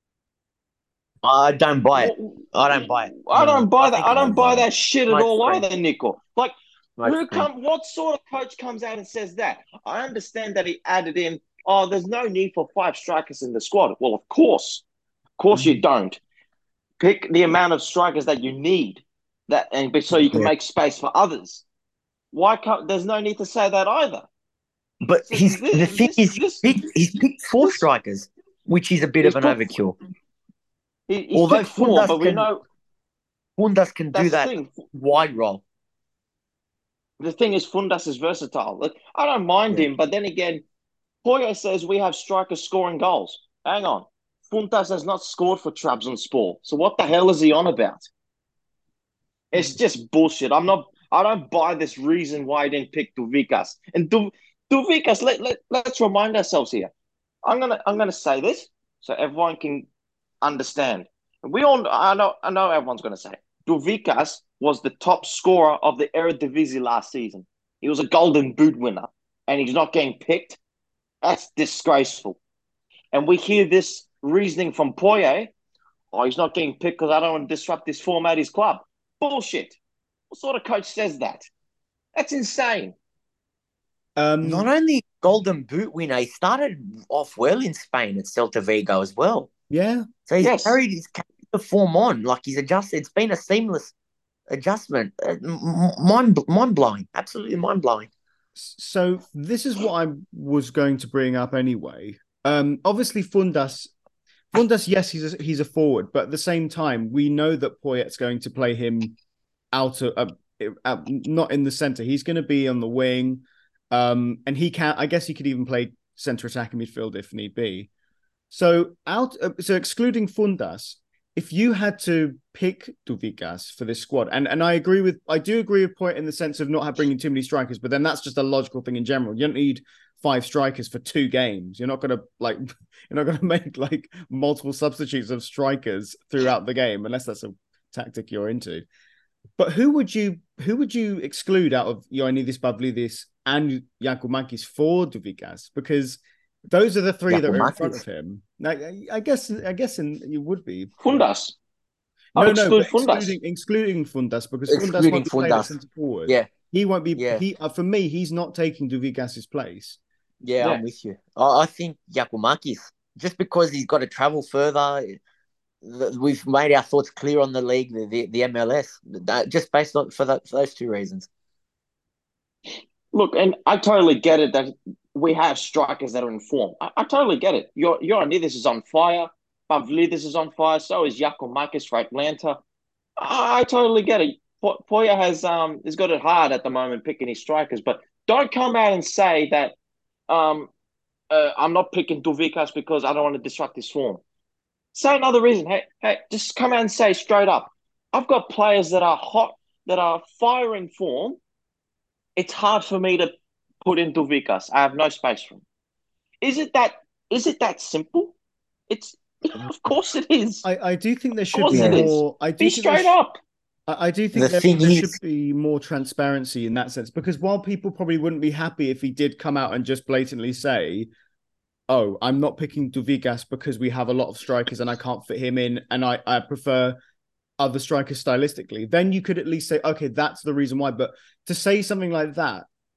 I don't buy it. I don't buy it. I don't buy I that. think I it's don't buy that shit at smoke all screen. either, Nico. Like, Smoke screen. what sort of coach comes out and says that? I understand that he added in, oh, there's no need for 5 strikers in the squad. Well, of course you don't. Pick the amount of strikers that you need, so you can Yeah. make space for others. Why can't? There's no need to say that either. But So the thing is, he's picked four this strikers, which is a bit he's of an put overkill. he's Although picked four, but we know Fundas can do that's the that thing. wide role. The thing is, Fundas is versatile. Look, I don't mind Yeah. him, but then again, Poyo says we have strikers scoring goals. Hang on. Funtas has not scored for Trabzonspor. So what the hell is he on about? It's just bullshit. I don't buy this reason why I didn't pick Duvikas. And Duvikas, let's remind ourselves here. I'm gonna say this so everyone can understand. I know everyone's gonna say it. Duvikas was the top scorer of the Eredivisie last season. He was a golden boot winner and he's not getting picked. That's disgraceful. And we hear this reasoning from Poye. Oh, he's not getting picked because I don't want to disrupt this form at his club. Bullshit. What sort of coach says that? That's insane. Not only Golden Boot winner, he started off well in Spain at Celta Vigo as well. Yeah. So Yes. he's carried the form on. Like he's adjusted. It's been a seamless adjustment. Mind blowing. Absolutely mind blowing. So this is what I was going to bring up anyway. Obviously Fundas, yes, he's a forward, but at the same time, we know that Poyet's going to play him out of not in the center. He's going to be on the wing, and he can. I guess he could even play center attacking midfield if need be. So excluding Fundas, if you had to pick Duvikas for this squad, and I do agree with Point in the sense of not bringing too many strikers, but then that's just a logical thing in general. You don't need 5 strikers for 2 games. You're not gonna make like multiple substitutes of strikers throughout the game unless that's a tactic you're into. But who would you exclude out of Ioannidis, Pavlidis, and Giakoumakis for Duvikas? Because those are the 3 that are in front of him. I guess you would be. Fundas. No, exclude but Fundas. excluding Fundas because Fundas Excluding won't be playing at Fundas. centre forward. Yeah. He won't be. Yeah. For me, he's not taking Duvikas' place. Yeah, I'm with you. I think Giakoumakis, just because he's got to travel further, we've made our thoughts clear on the league, the MLS, just based on for those 2 reasons. Look, and I totally get it that we have strikers that are in form. I totally get it. Ioannidis is on fire. Pavlidis is on fire. So is Giakoumakis for Atlanta. I totally get it. Poya has got it hard at the moment picking his strikers, but don't come out and say that I'm not picking Duvikas because I don't want to disrupt his form. Say another reason. Hey, just come out and say straight up. I've got players that are hot, that are fire in form. It's hard for me to put in Duvikas. I have no space for him. Is it that simple? It's of course it is. I do think there should Of course be it is. more. Be straight up. I do think there should be more transparency in that sense, because while people probably wouldn't be happy if he did come out and just blatantly say, oh, I'm not picking Duvikas because we have a lot of strikers and I can't fit him in and I prefer other strikers stylistically, then you could at least say, okay, that's the reason why. But to say something like that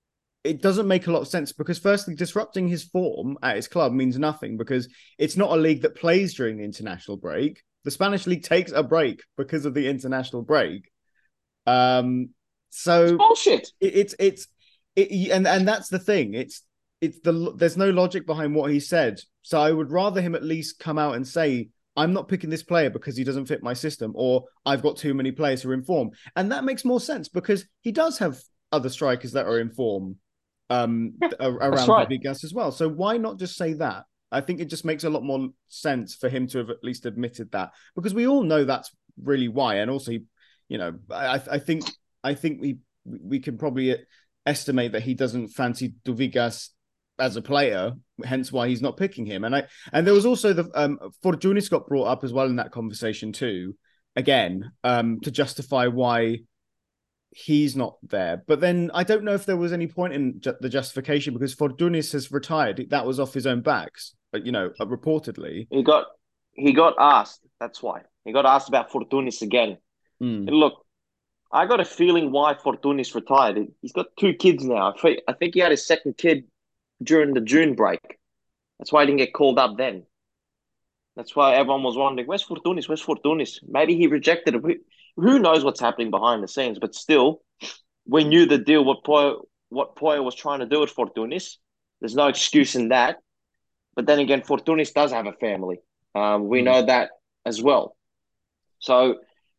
it doesn't make a lot of sense because firstly, disrupting his form at his club means nothing because it's not a league that plays during the international break. The Spanish league takes a break because of the international break. So It's bullshit. And that's the thing. There's no logic behind what he said. So I would rather him at least come out and say, I'm not picking this player because he doesn't fit my system, or I've got too many players who are in form. And that makes more sense because he does have other strikers that are in form around Vigas as well. So why not just say that? I think it just makes a lot more sense for him to have at least admitted that, because we all know that's really why. And also, I think we can probably estimate that he doesn't fancy Duvigas as a player, hence why he's not picking him. And there was also the Fortounis got brought up as well in that conversation too, again, to justify why he's not there. But then I don't know if there was any point in the justification because Fortounis has retired. That was off his own backs, but reportedly. He got asked. That's why. He got asked about Fortounis again. And look, I got a feeling why Fortounis retired. He's got 2 kids now. I think he had his second kid during the June break. That's why he didn't get called up then. That's why everyone was wondering, where's Fortounis? Where's Fortounis? Maybe he rejected it. Who knows what's happening behind the scenes? But still, we knew the deal, what Poya was trying to do with Fortounis. There's no excuse in that. But then again, Fortounis does have a family. We know that as well. So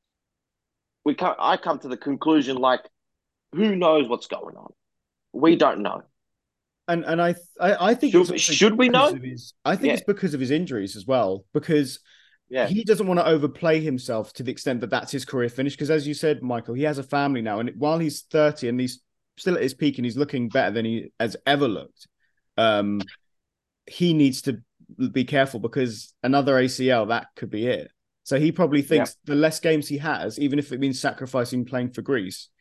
I come to the conclusion, like, who knows what's going on? We don't know. And I think should we know? I think it's because of his injuries as well, because he doesn't want to overplay himself to the extent that that's his career finish. Because as you said, Michael, he has a family now, and while he's 30 and he's still at his peak and he's looking better than he has ever looked, he needs to be careful because another ACL, that could be it. So he probably thinks the less games he has, even if it means sacrificing playing for Greece,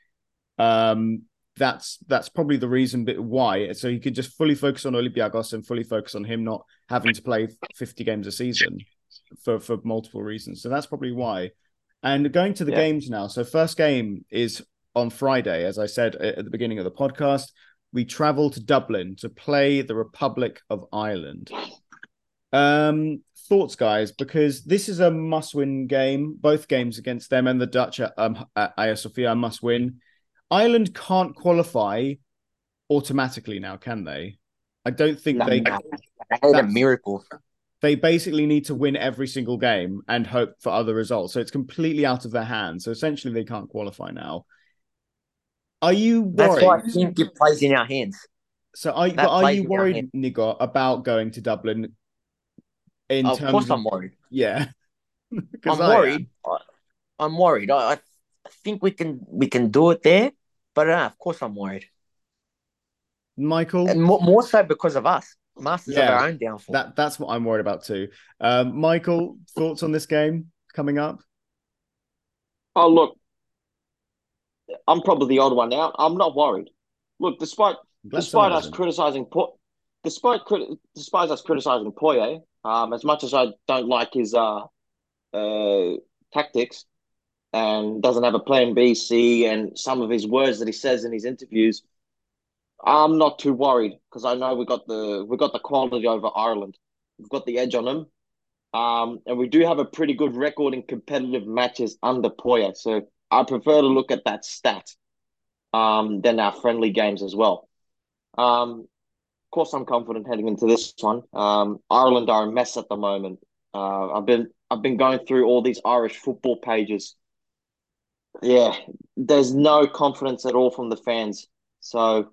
that's probably the reason why. So he could just fully focus on Olympiacos and fully focus on him not having to play 50 games a season for multiple reasons. So that's probably why. And going to the games now. So first game is on Friday, as I said at the beginning of the podcast. We travel to Dublin to play the Republic of Ireland. Thoughts, guys, because this is a must-win game. Both games against them and the Dutch at Hagia Sophia must win. Ireland can't qualify automatically now, can they? I don't think they can. That's a miracle. They basically need to win every single game and hope for other results. So it's completely out of their hands. So essentially, they can't qualify now. Are you worried? That's why I think it plays in our hands. So are you worried, Nigo, about going to Dublin? Of course I'm worried. Yeah. I'm worried. I'm worried. I think we can do it there, but of course I'm worried. Michael? And more so because of us. Masters of our own downfall. That's what I'm worried about too. Michael, thoughts on this game coming up? Oh, look, I'm probably the odd one out. I'm not worried. Look, despite us criticizing Poye, as much as I don't like his tactics and doesn't have a plan B, C, and some of his words that he says in his interviews, I'm not too worried because I know we got the quality over Ireland. We've got the edge on them, and we do have a pretty good record in competitive matches under Poya. So I prefer to look at that stat than our friendly games as well. Of course, I'm confident heading into this one. Ireland are a mess at the moment. I've been going through all these Irish football pages. Yeah, there's no confidence at all from the fans. So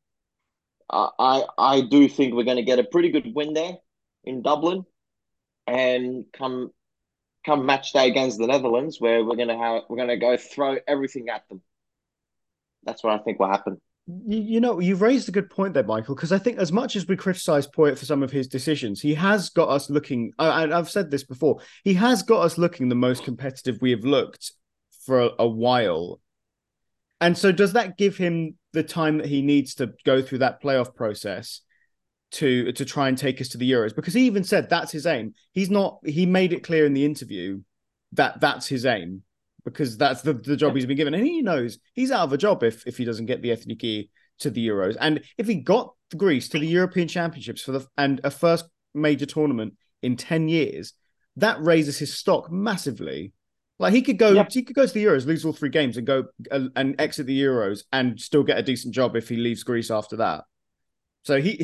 I do think we're going to get a pretty good win there in Dublin, and come match day against the Netherlands, where we're going to go throw everything at them. That's what I think will happen. You've raised a good point there, Michael, because I think as much as we criticize Poyet for some of his decisions, he has got us looking, and I've said this before, he has got us looking the most competitive we have looked for a while. And so does that give him the time that he needs to go through that playoff process to try and take us to the Euros? Because he even said that's his aim. He made it clear in the interview that that's his aim, because that's the job he's been given. And he knows he's out of a job if he doesn't get the Ethniki to the Euros, and if he got Greece to the European Championships and a first major tournament in 10 years, that raises his stock massively. Like he could go to the Euros, lose all 3 games, and go and exit the Euros, and still get a decent job if he leaves Greece after that. So I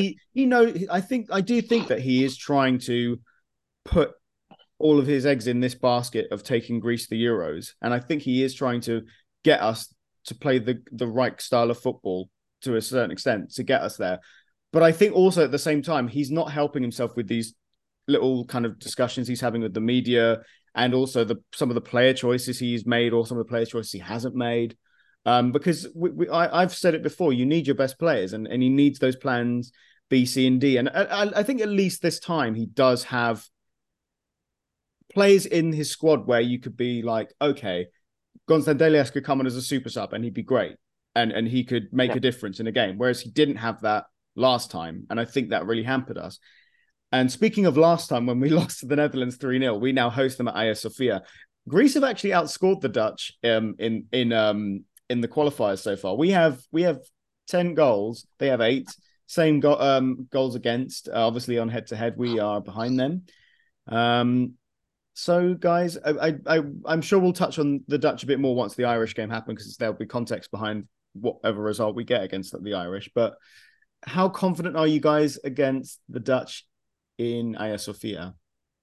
do think that he is trying to put all of his eggs in this basket of taking Greece to the Euros, and I think he is trying to get us to play the right style of football to a certain extent to get us there. But I think also at the same time, he's not helping himself with these little kind of discussions he's having with the media, and also some of the player choices he's made, or some of the player choices he hasn't made. Because I've said it before, you need your best players, and he needs those plans B, C, and D. And I think at least this time he does have players in his squad where you could be like, okay, Gonzalo Delias could come on as a super sub and he'd be great, and he could make a difference in a game, whereas he didn't have that last time, and I think that really hampered us. And speaking of last time, when we lost to the Netherlands 3-0, we now host them at Hagia Sophia. Greece have actually outscored the Dutch in the qualifiers so far. We have 10 goals. They have 8. Same goals against. Obviously, on head-to-head, we are behind them. So, guys, I'm sure we'll touch on the Dutch a bit more once the Irish game happens, because there'll be context behind whatever result we get against the Irish. But how confident are you guys against the Dutch in Hagia Sophia?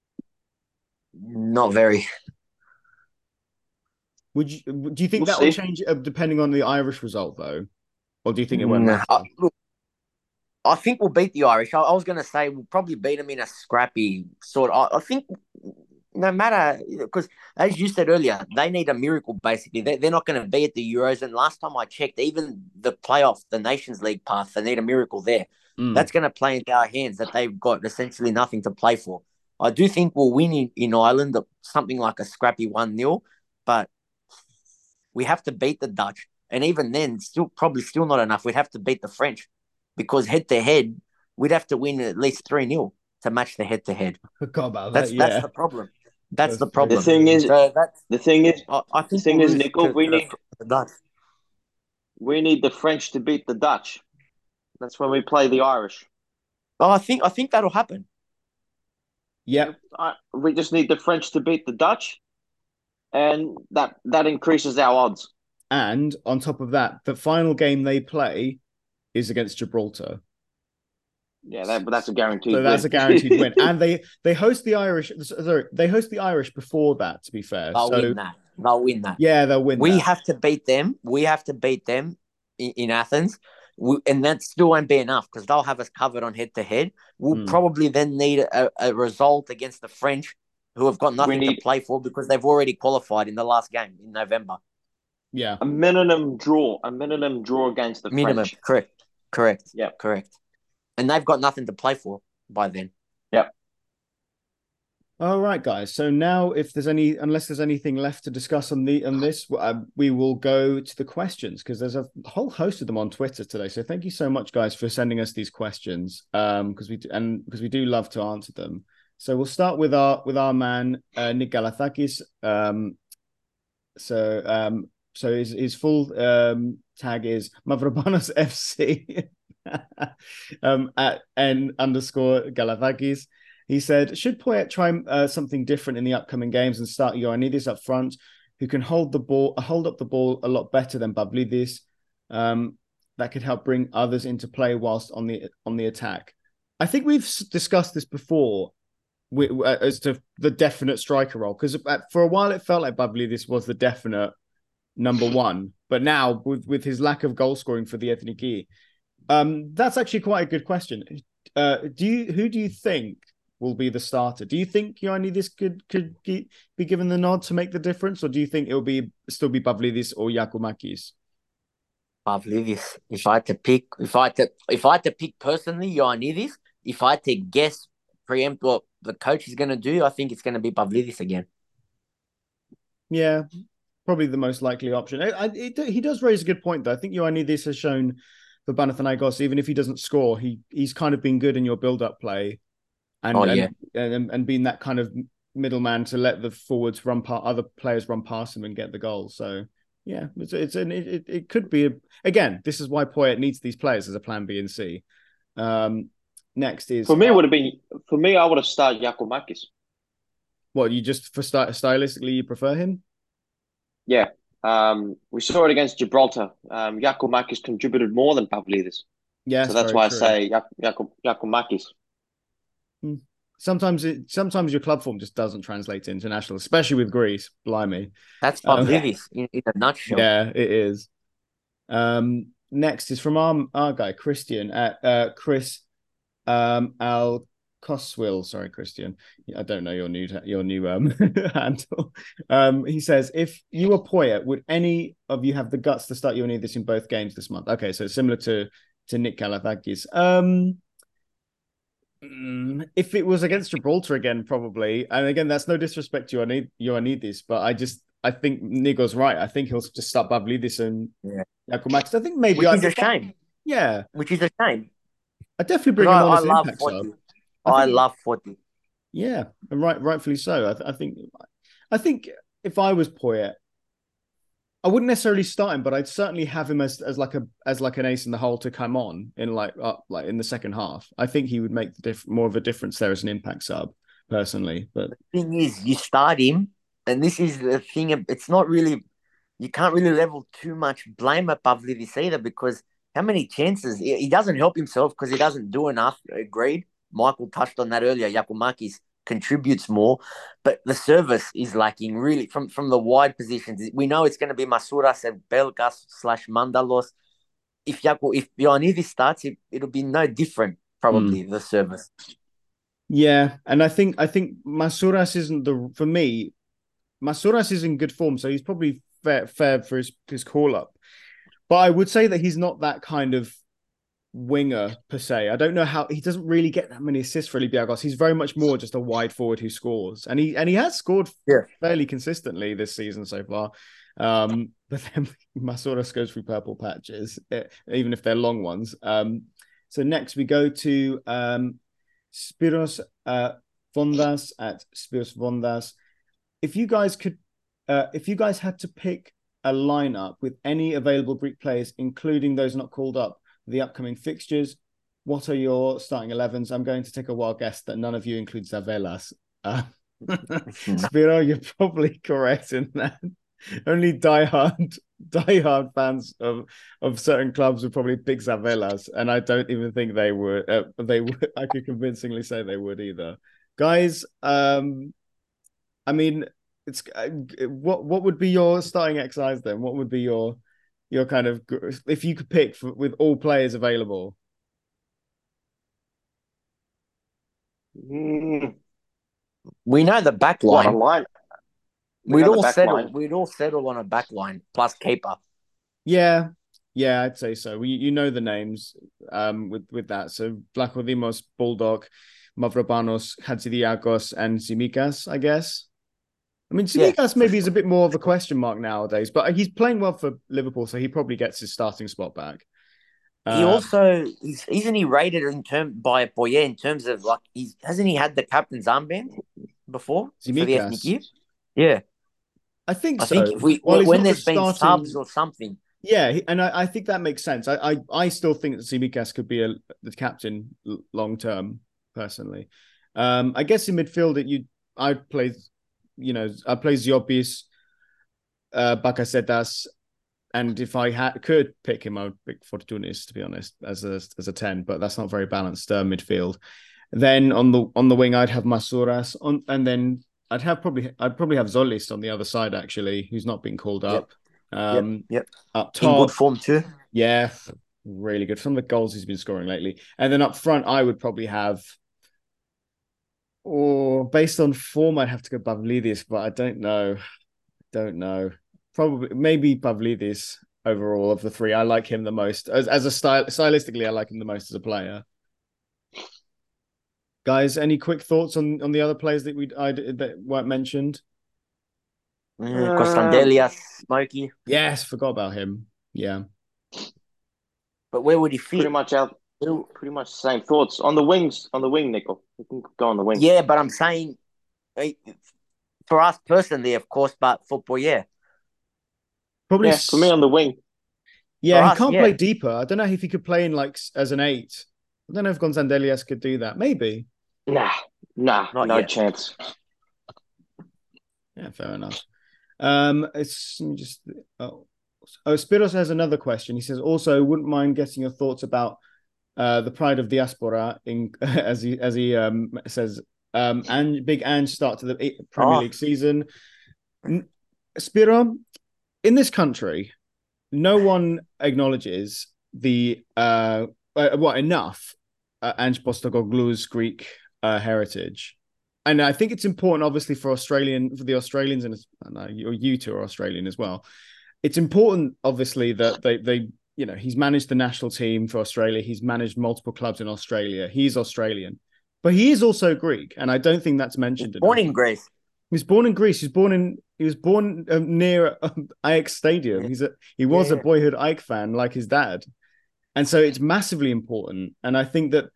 Not very. Do you think that will change depending on the Irish result, though? Or do you think it won't matter? I think we'll beat the Irish. I was going to say we'll probably beat them in a scrappy sort. I think no matter, because as you said earlier, they need a miracle, basically. They're not going to be at the Euros. And last time I checked, even the playoff, the Nations League path, they need a miracle there. That's going to play into our hands, that they've got essentially nothing to play for. I do think we'll win in Ireland, something like a scrappy 1-0, but we have to beat the Dutch. And even then, probably still not enough. We'd have to beat the French, because head-to-head, we'd have to win at least 3-0 to match the head-to-head. I forgot about that. That's the problem. That's the problem. The thing is, I think Nickel, we need the French to beat the Dutch. That's when we play the Irish. Oh, I think that'll happen. Yeah. We just need the French to beat the Dutch, and that increases our odds. And on top of that, the final game they play is against Gibraltar. Yeah, that's a guaranteed win. That's a guaranteed win. And they host the Irish. Sorry, they host the Irish before that, to be fair. They'll win that. Yeah, they'll win We have to beat them. We have to beat them in Athens. And that still won't be enough, because they'll have us covered on head-to-head. We'll probably then need a result against the French, who have got nothing to play for, because they've already qualified in the last game in November. Yeah. A minimum draw against the French. Correct. Yeah. Correct. And they've got nothing to play for by then. Yep. All right, guys. So now, unless there's anything left to discuss on this, we will go to the questions, because there's a whole host of them on Twitter today. So thank you so much, guys, for sending us these questions. Because we do love to answer them. So we'll start with our man Nick Galathakis. So his full tag is Mavropanos FC at N_Galathakis. He said, should Poyet try something different in the upcoming games and start Ioannidis up front, who can hold up the ball a lot better than Pavlidis? That could help bring others into play whilst on the attack. I think we've discussed this before as to the definite striker role, because for a while it felt like Pavlidis was the definite number one, but now with his lack of goal scoring for the Ethniki, that's actually quite a good question. Who do you think will be the starter? Do you think Ioannidis could be given the nod to make the difference, or do you think it'll still be Pavlidis or Giakoumakis? Pavlidis. If I had to pick personally, Ioannidis. If I had to guess, preempt what the coach is going to do, I think it's going to be Pavlidis again. Yeah, probably the most likely option. He does raise a good point, though. I think Ioannidis has shown for Panathinaikos, even if he doesn't score, he's kind of been good in your build-up play, and being that kind of middleman to let the forwards other players run past him and get the goal. So Yeah, it could be again. This is why Poyet needs these players as a plan B and C. Next is For me, it would have been for me. I would have started Giakoumakis. what you just for stylistically you prefer him? Yeah. We saw it against Gibraltar. Giakoumakis contributed more than Pavlidis. Yes, So that's very why I true. say Giakoumakis. Sometimes your club form just doesn't translate to international, especially with Greece. Blimey. That's Pavlidis in a nutshell. Yeah, it is. Next is from our guy Christian at Chris Al Coswell. Sorry, Christian. I don't know your new handle. He says, if you were Poyet, would any of you have the guts to start Ioannidis in both games this month? Okay, so similar to Nick Galathakis. If it was against Gibraltar again, probably. And again, that's no disrespect to Ioannidis, but I think Nigo's right. I think he'll just start Pavlidis and Giakoumakis. I think maybe Which is a shame. Yeah. Which is a shame. I definitely bring him on as an impact sub. sub. I love Foti. Yeah, and rightfully so. I think if I was Poyet, I wouldn't necessarily start him, but I'd certainly have him as like an ace in the hole to come on in like in the second half. I think he would make more of a difference there as an impact sub, personally. But the thing is, you start him, and this is the thing. It's not really, you can't really level too much blame at Pavlidis either, because how many chances he doesn't help himself because he doesn't do enough. Agreed. Michael touched on that earlier. Giakoumakis contributes more, but the service is lacking really from the wide positions. We know it's going to be Masouras and Belkas / Mandalos. If Ioannidis starts, it'll be no different, probably, the service. Yeah, and I think Masouras isn't for me, Masouras is in good form, so he's probably fair for his call-up. But I would say that he's not that kind of winger per se. I don't know how he doesn't really get that many assists for Olympiacos. He's very much more just a wide forward who scores, and he has scored fairly consistently this season so far. But then Masouras goes through purple patches, even if they're long ones. So next we go to Spiros Vondas at Spiros Vondas. If you guys had to pick a lineup with any available Greek players, including those not called up, the upcoming fixtures, what are your starting 11s? I'm going to take a wild guess that none of you include Zavelas. Spiro, you're probably correct in that. Only diehard fans of certain clubs would probably pick Zavelas, and I don't even think they would. I could convincingly say they would either. Guys, I mean, it's what would be your starting exercise then? What would be your kind of, if you could pick with all players available? We know the back line. We'd all settle on a back line plus keeper. Yeah, I'd say so. You know the names with that. So Vlachodimos, Bulldog, Mavropanos, Hatzidiakos, and Tsimikas, I guess. I mean, Tsimikas maybe is a bit more of a question mark nowadays, but he's playing well for Liverpool, so he probably gets his starting spot back. He also isn't he rated by Poyet in terms of like hasn't he had the captain's armband before Tsimikas. For the ethnic youth? Yeah, I think so. I think when there's been subs or something. Yeah, and I think that makes sense. I still think that Tsimikas could be the captain long term, personally. I guess in midfield I'd play Ziopis, Bakasetas, and if I could pick him, I would pick Fortounis, to be honest, as a 10, but that's not very balanced midfield. Then on the wing, I'd have Masouras and then I'd probably have Zolis on the other side, actually, who's not been called up. Yep. Up top, in good form too. Yeah, really good. Some of the goals he's been scoring lately. And then up front, I would probably have, or based on form, I'd have to go Pavlidis, but I don't know. Probably, maybe Pavlidis overall of the three. I like him the most. As a stylistically, I like him the most as a player. Guys, any quick thoughts on the other players that that weren't mentioned? Costandelias, Smokey. Yes, forgot about him. Yeah. But where would he fit? Pretty much the same thoughts. On the wing, Nickel. We can go on the wing. Yeah, but I'm saying for us personally, of course, but for Poyet. Probably. Yeah, for me on the wing. Yeah, For he us, can't yeah. play deeper. I don't know if he could play in like as an 8. I don't know if Gonzalez could do that. Maybe. Not No yet. chance. Yeah, fair enough. It's let me just. Spiros has another question. He says, also, wouldn't mind getting your thoughts about the pride of diaspora in as he says, and Big Ange start to the Premier Oh, League season. Spiro, in this country, no one acknowledges the enough Ange Postecoglou's Greek heritage. And I think it's important, obviously, for the Australians, and you two are Australian as well. It's important, obviously, that they he's managed the national team for Australia. He's managed multiple clubs in Australia. He's Australian, but he is also Greek, and I don't think that's mentioned born enough. in Greece. He was born in Greece. He was born near Ajax Stadium. He was a boyhood Ike fan, like his dad, and so it's massively important. And I think that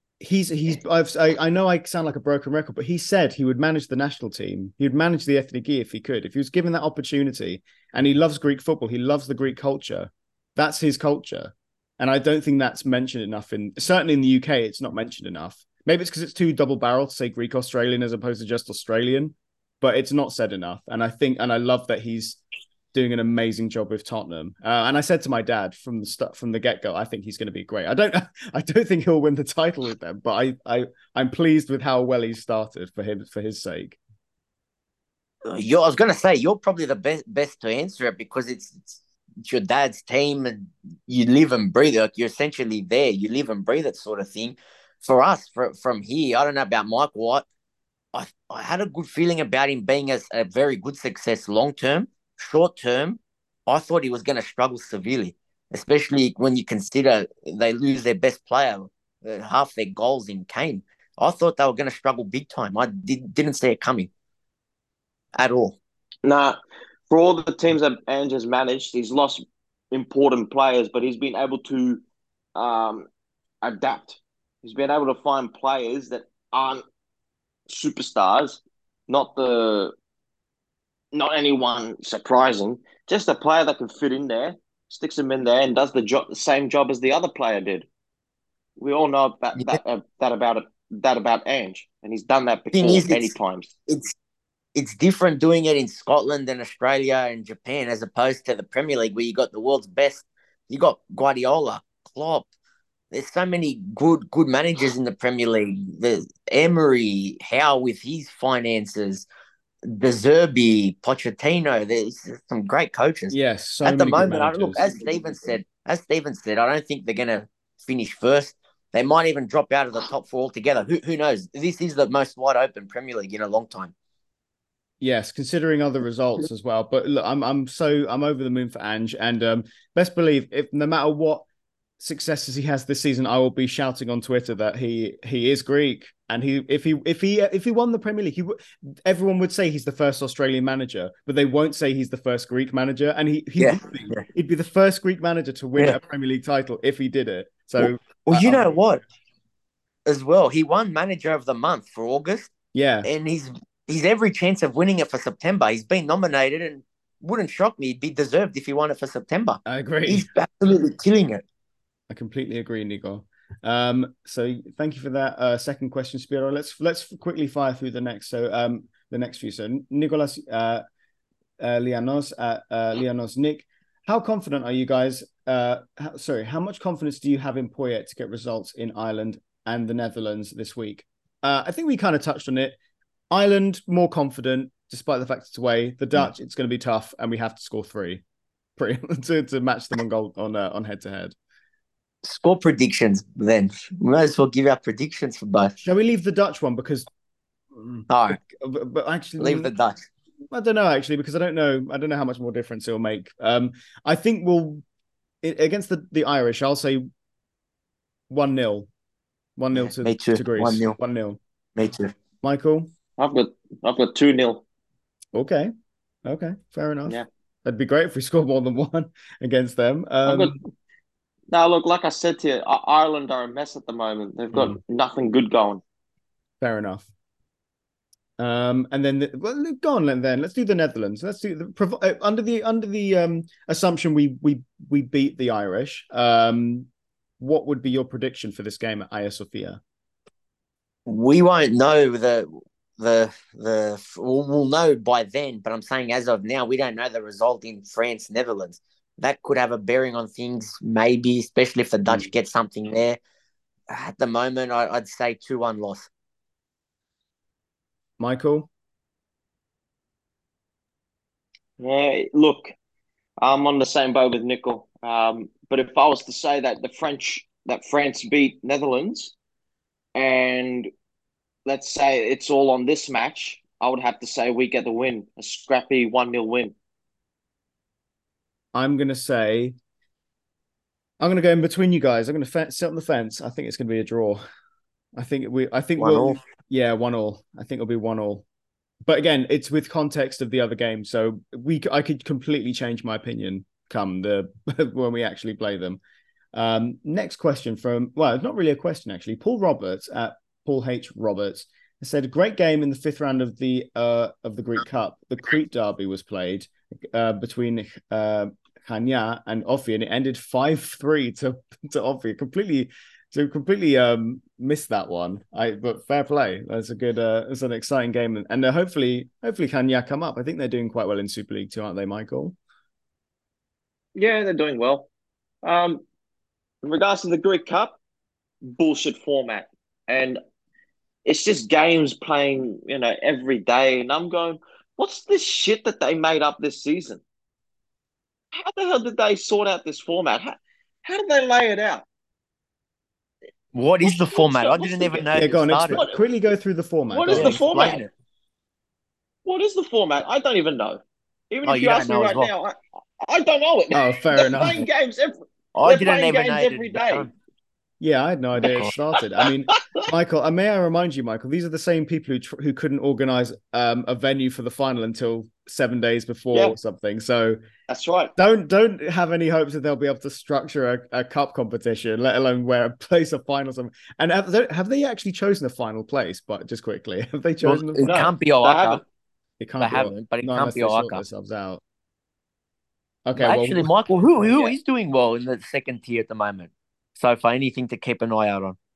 I know I sound like a broken record, but he said he would manage the national team. He would manage the Ethniki if he could, if he was given that opportunity. And he loves Greek football. He loves the Greek culture. That's his culture. And I don't think that's mentioned enough. Certainly in the UK, it's not mentioned enough. Maybe it's because it's too double barrel to say Greek Australian as opposed to just Australian, but it's not said enough. And I love that he's doing an amazing job with Tottenham. And I said to my dad from the get go, I think he's going to be great. I don't think he'll win the title with them, but I'm pleased with how well he's started for his sake. I was going to say you're probably the best to answer it because it's your dad's team and you live and breathe it. Like you're essentially there. You live and breathe it, sort of thing. For us, from here, I don't know about Mike White. I had a good feeling about him being a very good success long term. Short term, I thought he was going to struggle severely, especially when you consider they lose their best player, half their goals in Kane. I thought they were going to struggle big time. I didn't see it coming at all. Nah, for all the teams that Ange has managed, he's lost important players, but he's been able to um, adapt. He's been able to find players that aren't superstars, not not anyone surprising, just a player that can fit in there, sticks him in there, and does the same job as the other player did. We all know Yeah. that about Ange, and he's done that Thing before is, many times. it's different doing it in Scotland and Australia and Japan as opposed to the Premier League where you got the world's best. You got Guardiola, Klopp. There's so many good managers in the Premier League. There's Emery, Howe with his finances, De Zerbi, Pochettino. There's some great coaches. Yes, so At the many good moment, managers. as Steven said, I don't think they're going to finish first. They might even drop out of the top four altogether. Who knows? This is the most wide open Premier League in a long time. Yes, considering other results as well. But look, I'm over the moon for Ange, and best believe if no matter what successes he has this season, I will be shouting on Twitter that he is Greek, and if he won the Premier League, everyone would say he's the first Australian manager, but they won't say he's the first Greek manager, and he'd be the first Greek manager to win a Premier League title if he did it. So, well you know what? As well, he won Manager of the Month for August. Yeah, and he's every chance of winning it for September. He's been nominated, and wouldn't shock me. He'd be deserved if he won it for September. I agree. He's absolutely killing it. I completely agree, Nico. So thank you for that second question, Spiro. Let's quickly fire through the next. So the next few. So Nicolas Lianos Nick, how confident are you guys? How much confidence do you have in Poyet to get results in Ireland and the Netherlands this week? I think we kind of touched on it. Ireland more confident, despite the fact it's away. The Dutch, it's going to be tough, and we have to score 3, to match them on goal on head to head. Score predictions, then. We might as well give our predictions for both. Shall we leave the Dutch one because? All right, but actually, leave the Dutch. I don't know actually because I don't know how much more difference it'll make. I think against the Irish. I'll say 1-0, 1-0 to Greece. 1-0. 1-0. Me too. Michael, I've got 2-0. Okay, fair enough. Yeah, that'd be great if we scored more than one against them. Now, look, like I said to you, Ireland are a mess at the moment. They've got nothing good going. Fair enough. And then go on then. Let's do the Netherlands. Let's do under the assumption we beat the Irish. What would be your prediction for this game at Hagia Sophia? We won't know we'll know by then, but I'm saying as of now, we don't know the result in France, Netherlands. That could have a bearing on things, maybe, especially if the Dutch get something there. At the moment, I'd say 2-1 loss. Michael? Yeah, look, I'm on the same boat with Nickel. But if I was to say that France beat Netherlands, and let's say it's all on this match, I would have to say we get the win, a scrappy 1-0 win. I'm going to go in between you guys. I'm going to sit on the fence. I think it's going to be a draw. I think we'll 1-1. Yeah, 1-1. I think it'll be 1-1. But again, it's with context of the other game, so I could completely change my opinion come when we actually play them. Next question it's not really a question actually. Paul Roberts at Paul H. Roberts said, "Great game in the fifth round of the Greek Cup. The Crete derby was played between Chania and Offi, and it ended 5-3 to Offi. Completely missed that one. But fair play. That's a good. It's an exciting game, and hopefully Chania come up. I think they're doing quite well in Super League too, aren't they, Michael? Yeah, they're doing well. In regards to the Greek Cup, bullshit format, and it's just games playing, every day. And I'm going, what's this shit that they made up this season? How the hell did they sort out this format? How did they lay it out? What is the format? I didn't even know. Yeah, go on. Quickly go through the format. What is the format? What is the format? I don't even know. Even if you ask me right now, I don't know it. Oh, fair enough. Playing games every day. Yeah, I had no idea it started. I mean, Michael, may I remind you, Michael, these are the same people who couldn't organize a venue for the final until 7 days before or something. So that's right. Don't have any hopes that they'll be able to structure a cup competition, let alone where a place a final. And have they actually chosen a final place? But just quickly, have they chosen? It can't be Oaka. It can't be haven't, but it can't be Oaka. Themselves out. Okay, actually, Michael, who is doing well in the second tier at the moment? So for anything to keep an eye out on.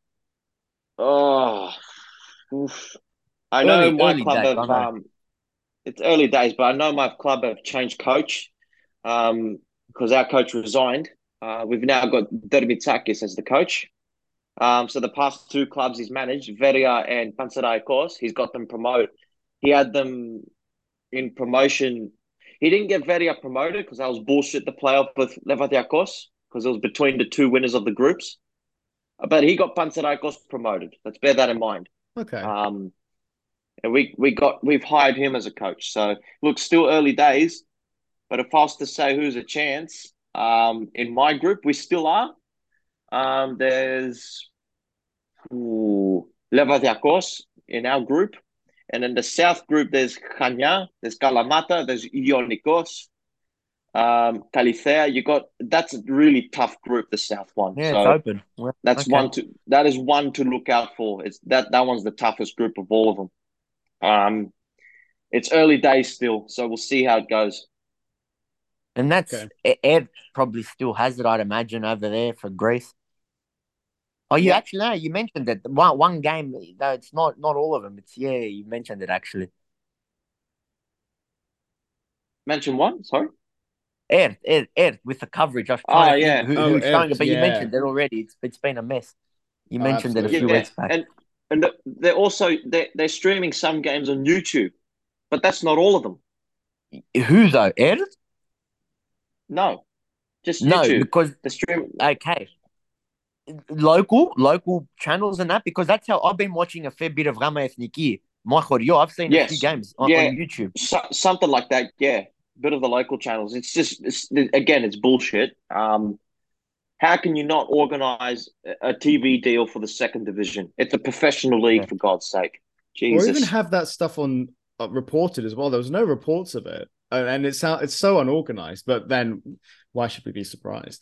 Oh, oof. I know my club it's early days, but I know my club have changed coach because our coach resigned. We've now got Dermitakis as the coach. So the past two clubs he's managed, Veria and Panathinaikos, he's got them promoted. He had them in promotion. He didn't get Veria promoted because that was bullshit, the playoff with Levadiakos, because it was between the two winners of the groups. But he got Panathinaikos promoted. Let's bear that in mind. Okay. And we've hired him as a coach. So look, still early days, but if I was to say who's a chance, in my group we still are. There's Levadiakos in our group, and in the South group there's Chania, there's Kalamata, there's Ionikos, Kalithea. That's a really tough group, the South one. Yeah, so it's open. That's okay. That is one to look out for. It's that one's the toughest group of all of them. It's early days still, so we'll see how it goes. And that's Ed probably still has it, I'd imagine, over there for Greece. Oh, actually no, you mentioned that one game. No, it's not all of them. You mentioned it actually. Mention what? Sorry. Ed, with the coverage. I was trying to think who's showing it, but you mentioned it already. It's been a mess. You mentioned it a few weeks back. And they're also they're streaming some games on YouTube, but that's not all of them. Who though, Ed? No, just YouTube. No, because the stream. Okay, local channels and that, because that's how I've been watching a fair bit of Rama Ethniki. I've seen a few games on YouTube. Something like that. Yeah, bit of the local channels. It's just it's bullshit. How can you not organize a TV deal for the second division? It's a professional league, for God's sake. Jesus. Or even have that stuff on reported as well. There was no reports of it, and it's so unorganized. But then, why should we be surprised?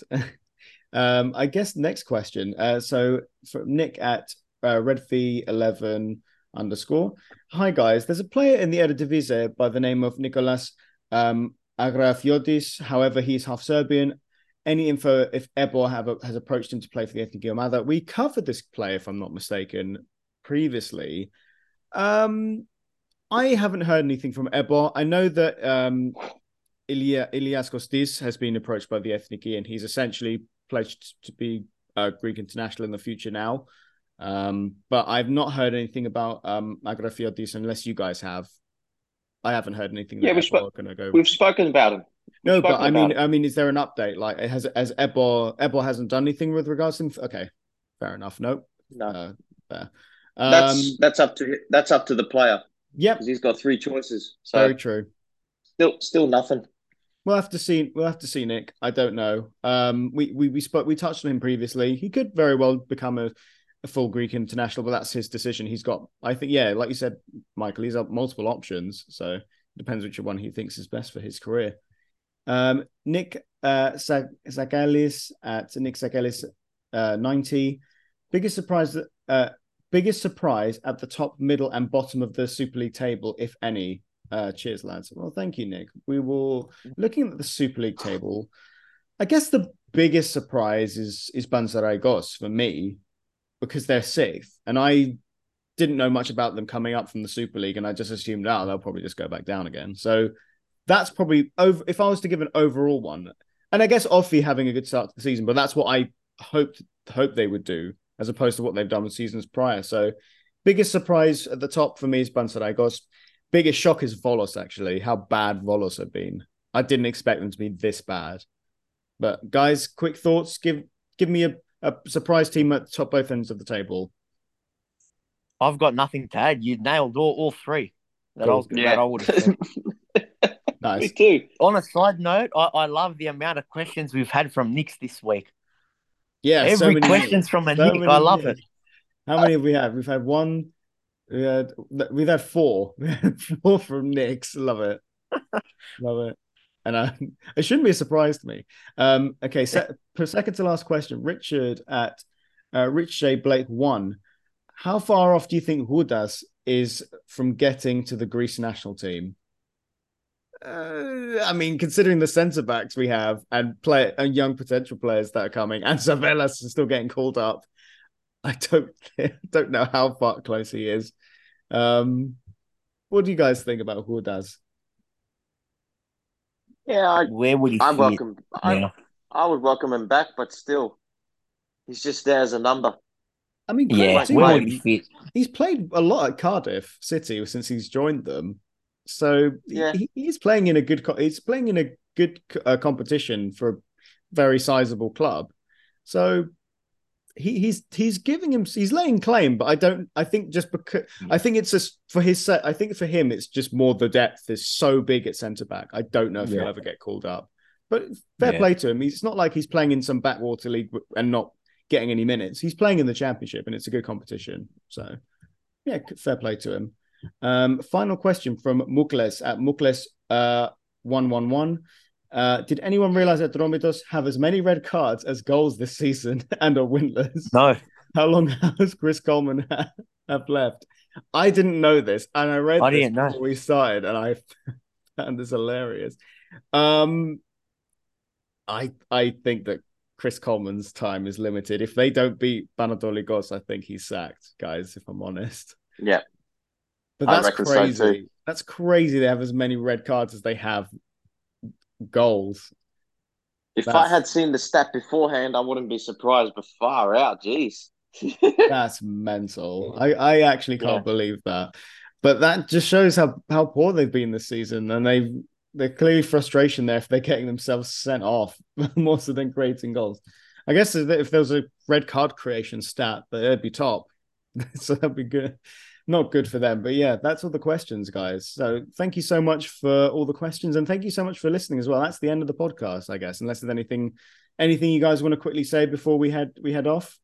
I guess next question. So for Nick at Redfee 11, _. Hi guys, there's a player in the Eredivisie by the name of Nicolas Agrafiotis. However, he's half Serbian. Any info if Ebor has approached him to play for the Ethnic Armada? We covered this player, if I'm not mistaken, previously. I haven't heard anything from Ebor. I know that Ilias Kostis has been approached by the Ethniki, and he's essentially pledged to be a Greek international in the future now. But I've not heard anything about Agrafiotis unless you guys have. I haven't heard anything. Yeah, we've spoken about him. No, but I mean, is there an update? Like, has Ebor hasn't done anything with regards to him? Okay, fair enough. Nope. No, fair. That's up to the player. Yep, because he's got 3 choices. So very true. Still nothing. We'll have to see, Nick. I don't know. We touched on him previously. He could very well become a full Greek international, but that's his decision. He's got, I think, yeah, like you said, Michael, he's got multiple options. So it depends which one he thinks is best for his career. Nick Zakalis at Nick Zakalis 90. Biggest surprise at the top, middle, and bottom of the Super League table, if any. Cheers, lads. Well, thank you, Nick. We were looking at the Super League table. I guess the biggest surprise is Banzaraigos for me, because they're 6th, and I didn't know much about them coming up from the Super League, and I just assumed, they'll probably just go back down again. So that's probably over. If I was to give an overall one, and I guess Offi having a good start to the season, but that's what I hoped they would do, as opposed to what they've done with seasons prior. So biggest surprise at the top for me is Banzaraigos. Biggest shock is Volos, actually, how bad Volos have been. I didn't expect them to be this bad. But guys, quick thoughts. Give me a surprise team at the top both ends of the table. I've got nothing to add. You nailed all 3 that Cool. that I would have said. Nice. Me too. On a side note, I love the amount of questions we've had from Nicks this week. Yeah, every question's from a Nick. I love it. How many have we had? We've had 1. We've had 4. We had 4 from Nick's. Love it. Love it. And it shouldn't be a surprise to me. Okay, second to last question. Richard at Rich J Blake 1. How far off do you think Hudas is from getting to the Greece national team? I mean, considering the centre backs we have and young potential players that are coming, and Zavelas is still getting called up, I don't know how far close he is. What do you guys think about Hudas? Yeah, where would he I fit? welcome. I would welcome him back, but still, he's just there as a number. I mean, where would he fit? He's played a lot at Cardiff City since he's joined them, so yeah, he's playing in a good. He's playing in a good competition for a very sizable club. So he's laying claim, but I think just because I think it's just for his set. I think for him it's just more the depth is so big at centre back. I don't know if he'll ever get called up, but fair play to him. It's not like he's playing in some backwater league and not getting any minutes. He's playing in the Championship and it's a good competition. So yeah, fair play to him. Final question from Mukles at Mukles 111. Did anyone realize that Dromitos have as many red cards as goals this season and are winless? No. How long has Chris Coleman have left? I didn't know this, and I read this before we started, and I found this hilarious. I think that Chris Coleman's time is limited. If they don't beat Panathinaikos, I think he's sacked, guys, if I'm honest. Yeah. But that's crazy. So that's crazy they have as many red cards as they have goals. If I had seen the stat beforehand, I wouldn't be surprised, but far out, jeez. That's mental. I actually can't believe that. But that just shows how poor they've been this season, and they're clearly frustration there if they're getting themselves sent off more so than creating goals. I guess if there was a red card creation stat, they'd be top. So that'd be good. Not good for them. But yeah, that's all the questions, guys. So thank you so much for all the questions, and thank you so much for listening as well. That's the end of the podcast, I guess, unless there's anything you guys want to quickly say before we head off.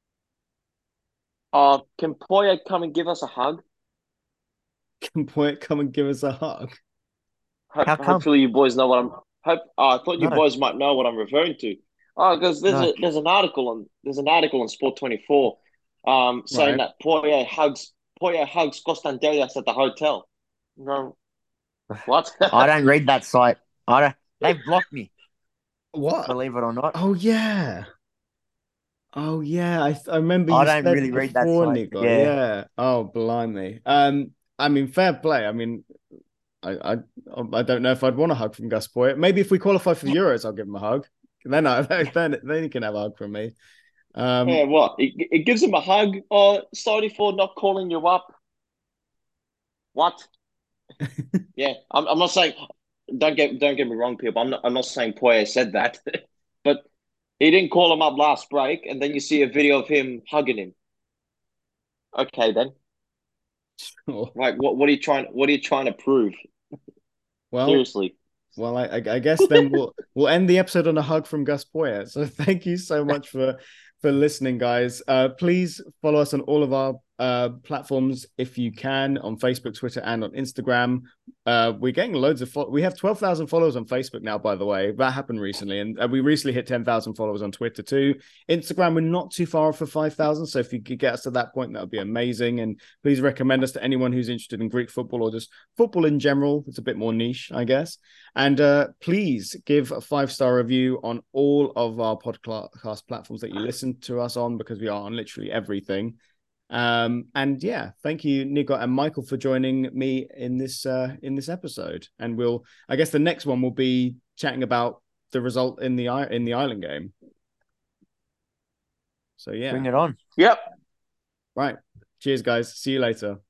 Can Poya come and give us a hug? Can Poya come and give us a hug? Hopefully you boys know what I thought you boys might know what I'm referring to. Because there's an article on Sport 24 saying that Poya hugs Poya hugs Costandelias at the hotel. No, what? I don't read that site. I don't. They've blocked me. What? Believe it or not, Oh yeah. Oh yeah. I remember I you don't said really read that before, site. Nico. Yeah. Yeah. Oh, blimey. I mean, fair play. I mean, I I don't know if I'd want a hug from Gus Poyet. Maybe if we qualify for the Euros, I'll give him a hug. Then he can have a hug from me. Yeah, what? It gives him a hug. Oh, sorry for not calling you up. What? Yeah, I'm not saying. Don't get me wrong, people. I'm not saying Poya said that, but he didn't call him up last break, and then you see a video of him hugging him. Okay, then. Like, what are you trying to prove? well, Seriously. Well, I guess then we'll end the episode on a hug from Gus Poyet. So thank you so much for listening, guys. Please follow us on all of our platforms if you can, on Facebook, Twitter, and on Instagram. We're getting loads of we have 12,000 followers on Facebook now, by the way. That happened recently, and we recently hit 10,000 followers on Twitter too. Instagram, we're not too far off for 5,000. So if you could get us to that point, that would be amazing. And please recommend us to anyone who's interested in Greek football or just football in general. It's a bit more niche, I guess. And please give a 5-star review on all of our podcast platforms that you listen to us on, because we are on literally everything. And yeah, thank you, Nico and Michael, for joining me in this episode. And I guess the next one will be chatting about the result in the Ireland game. So yeah, Bring it on. Yep. right. Cheers, guys. See you later.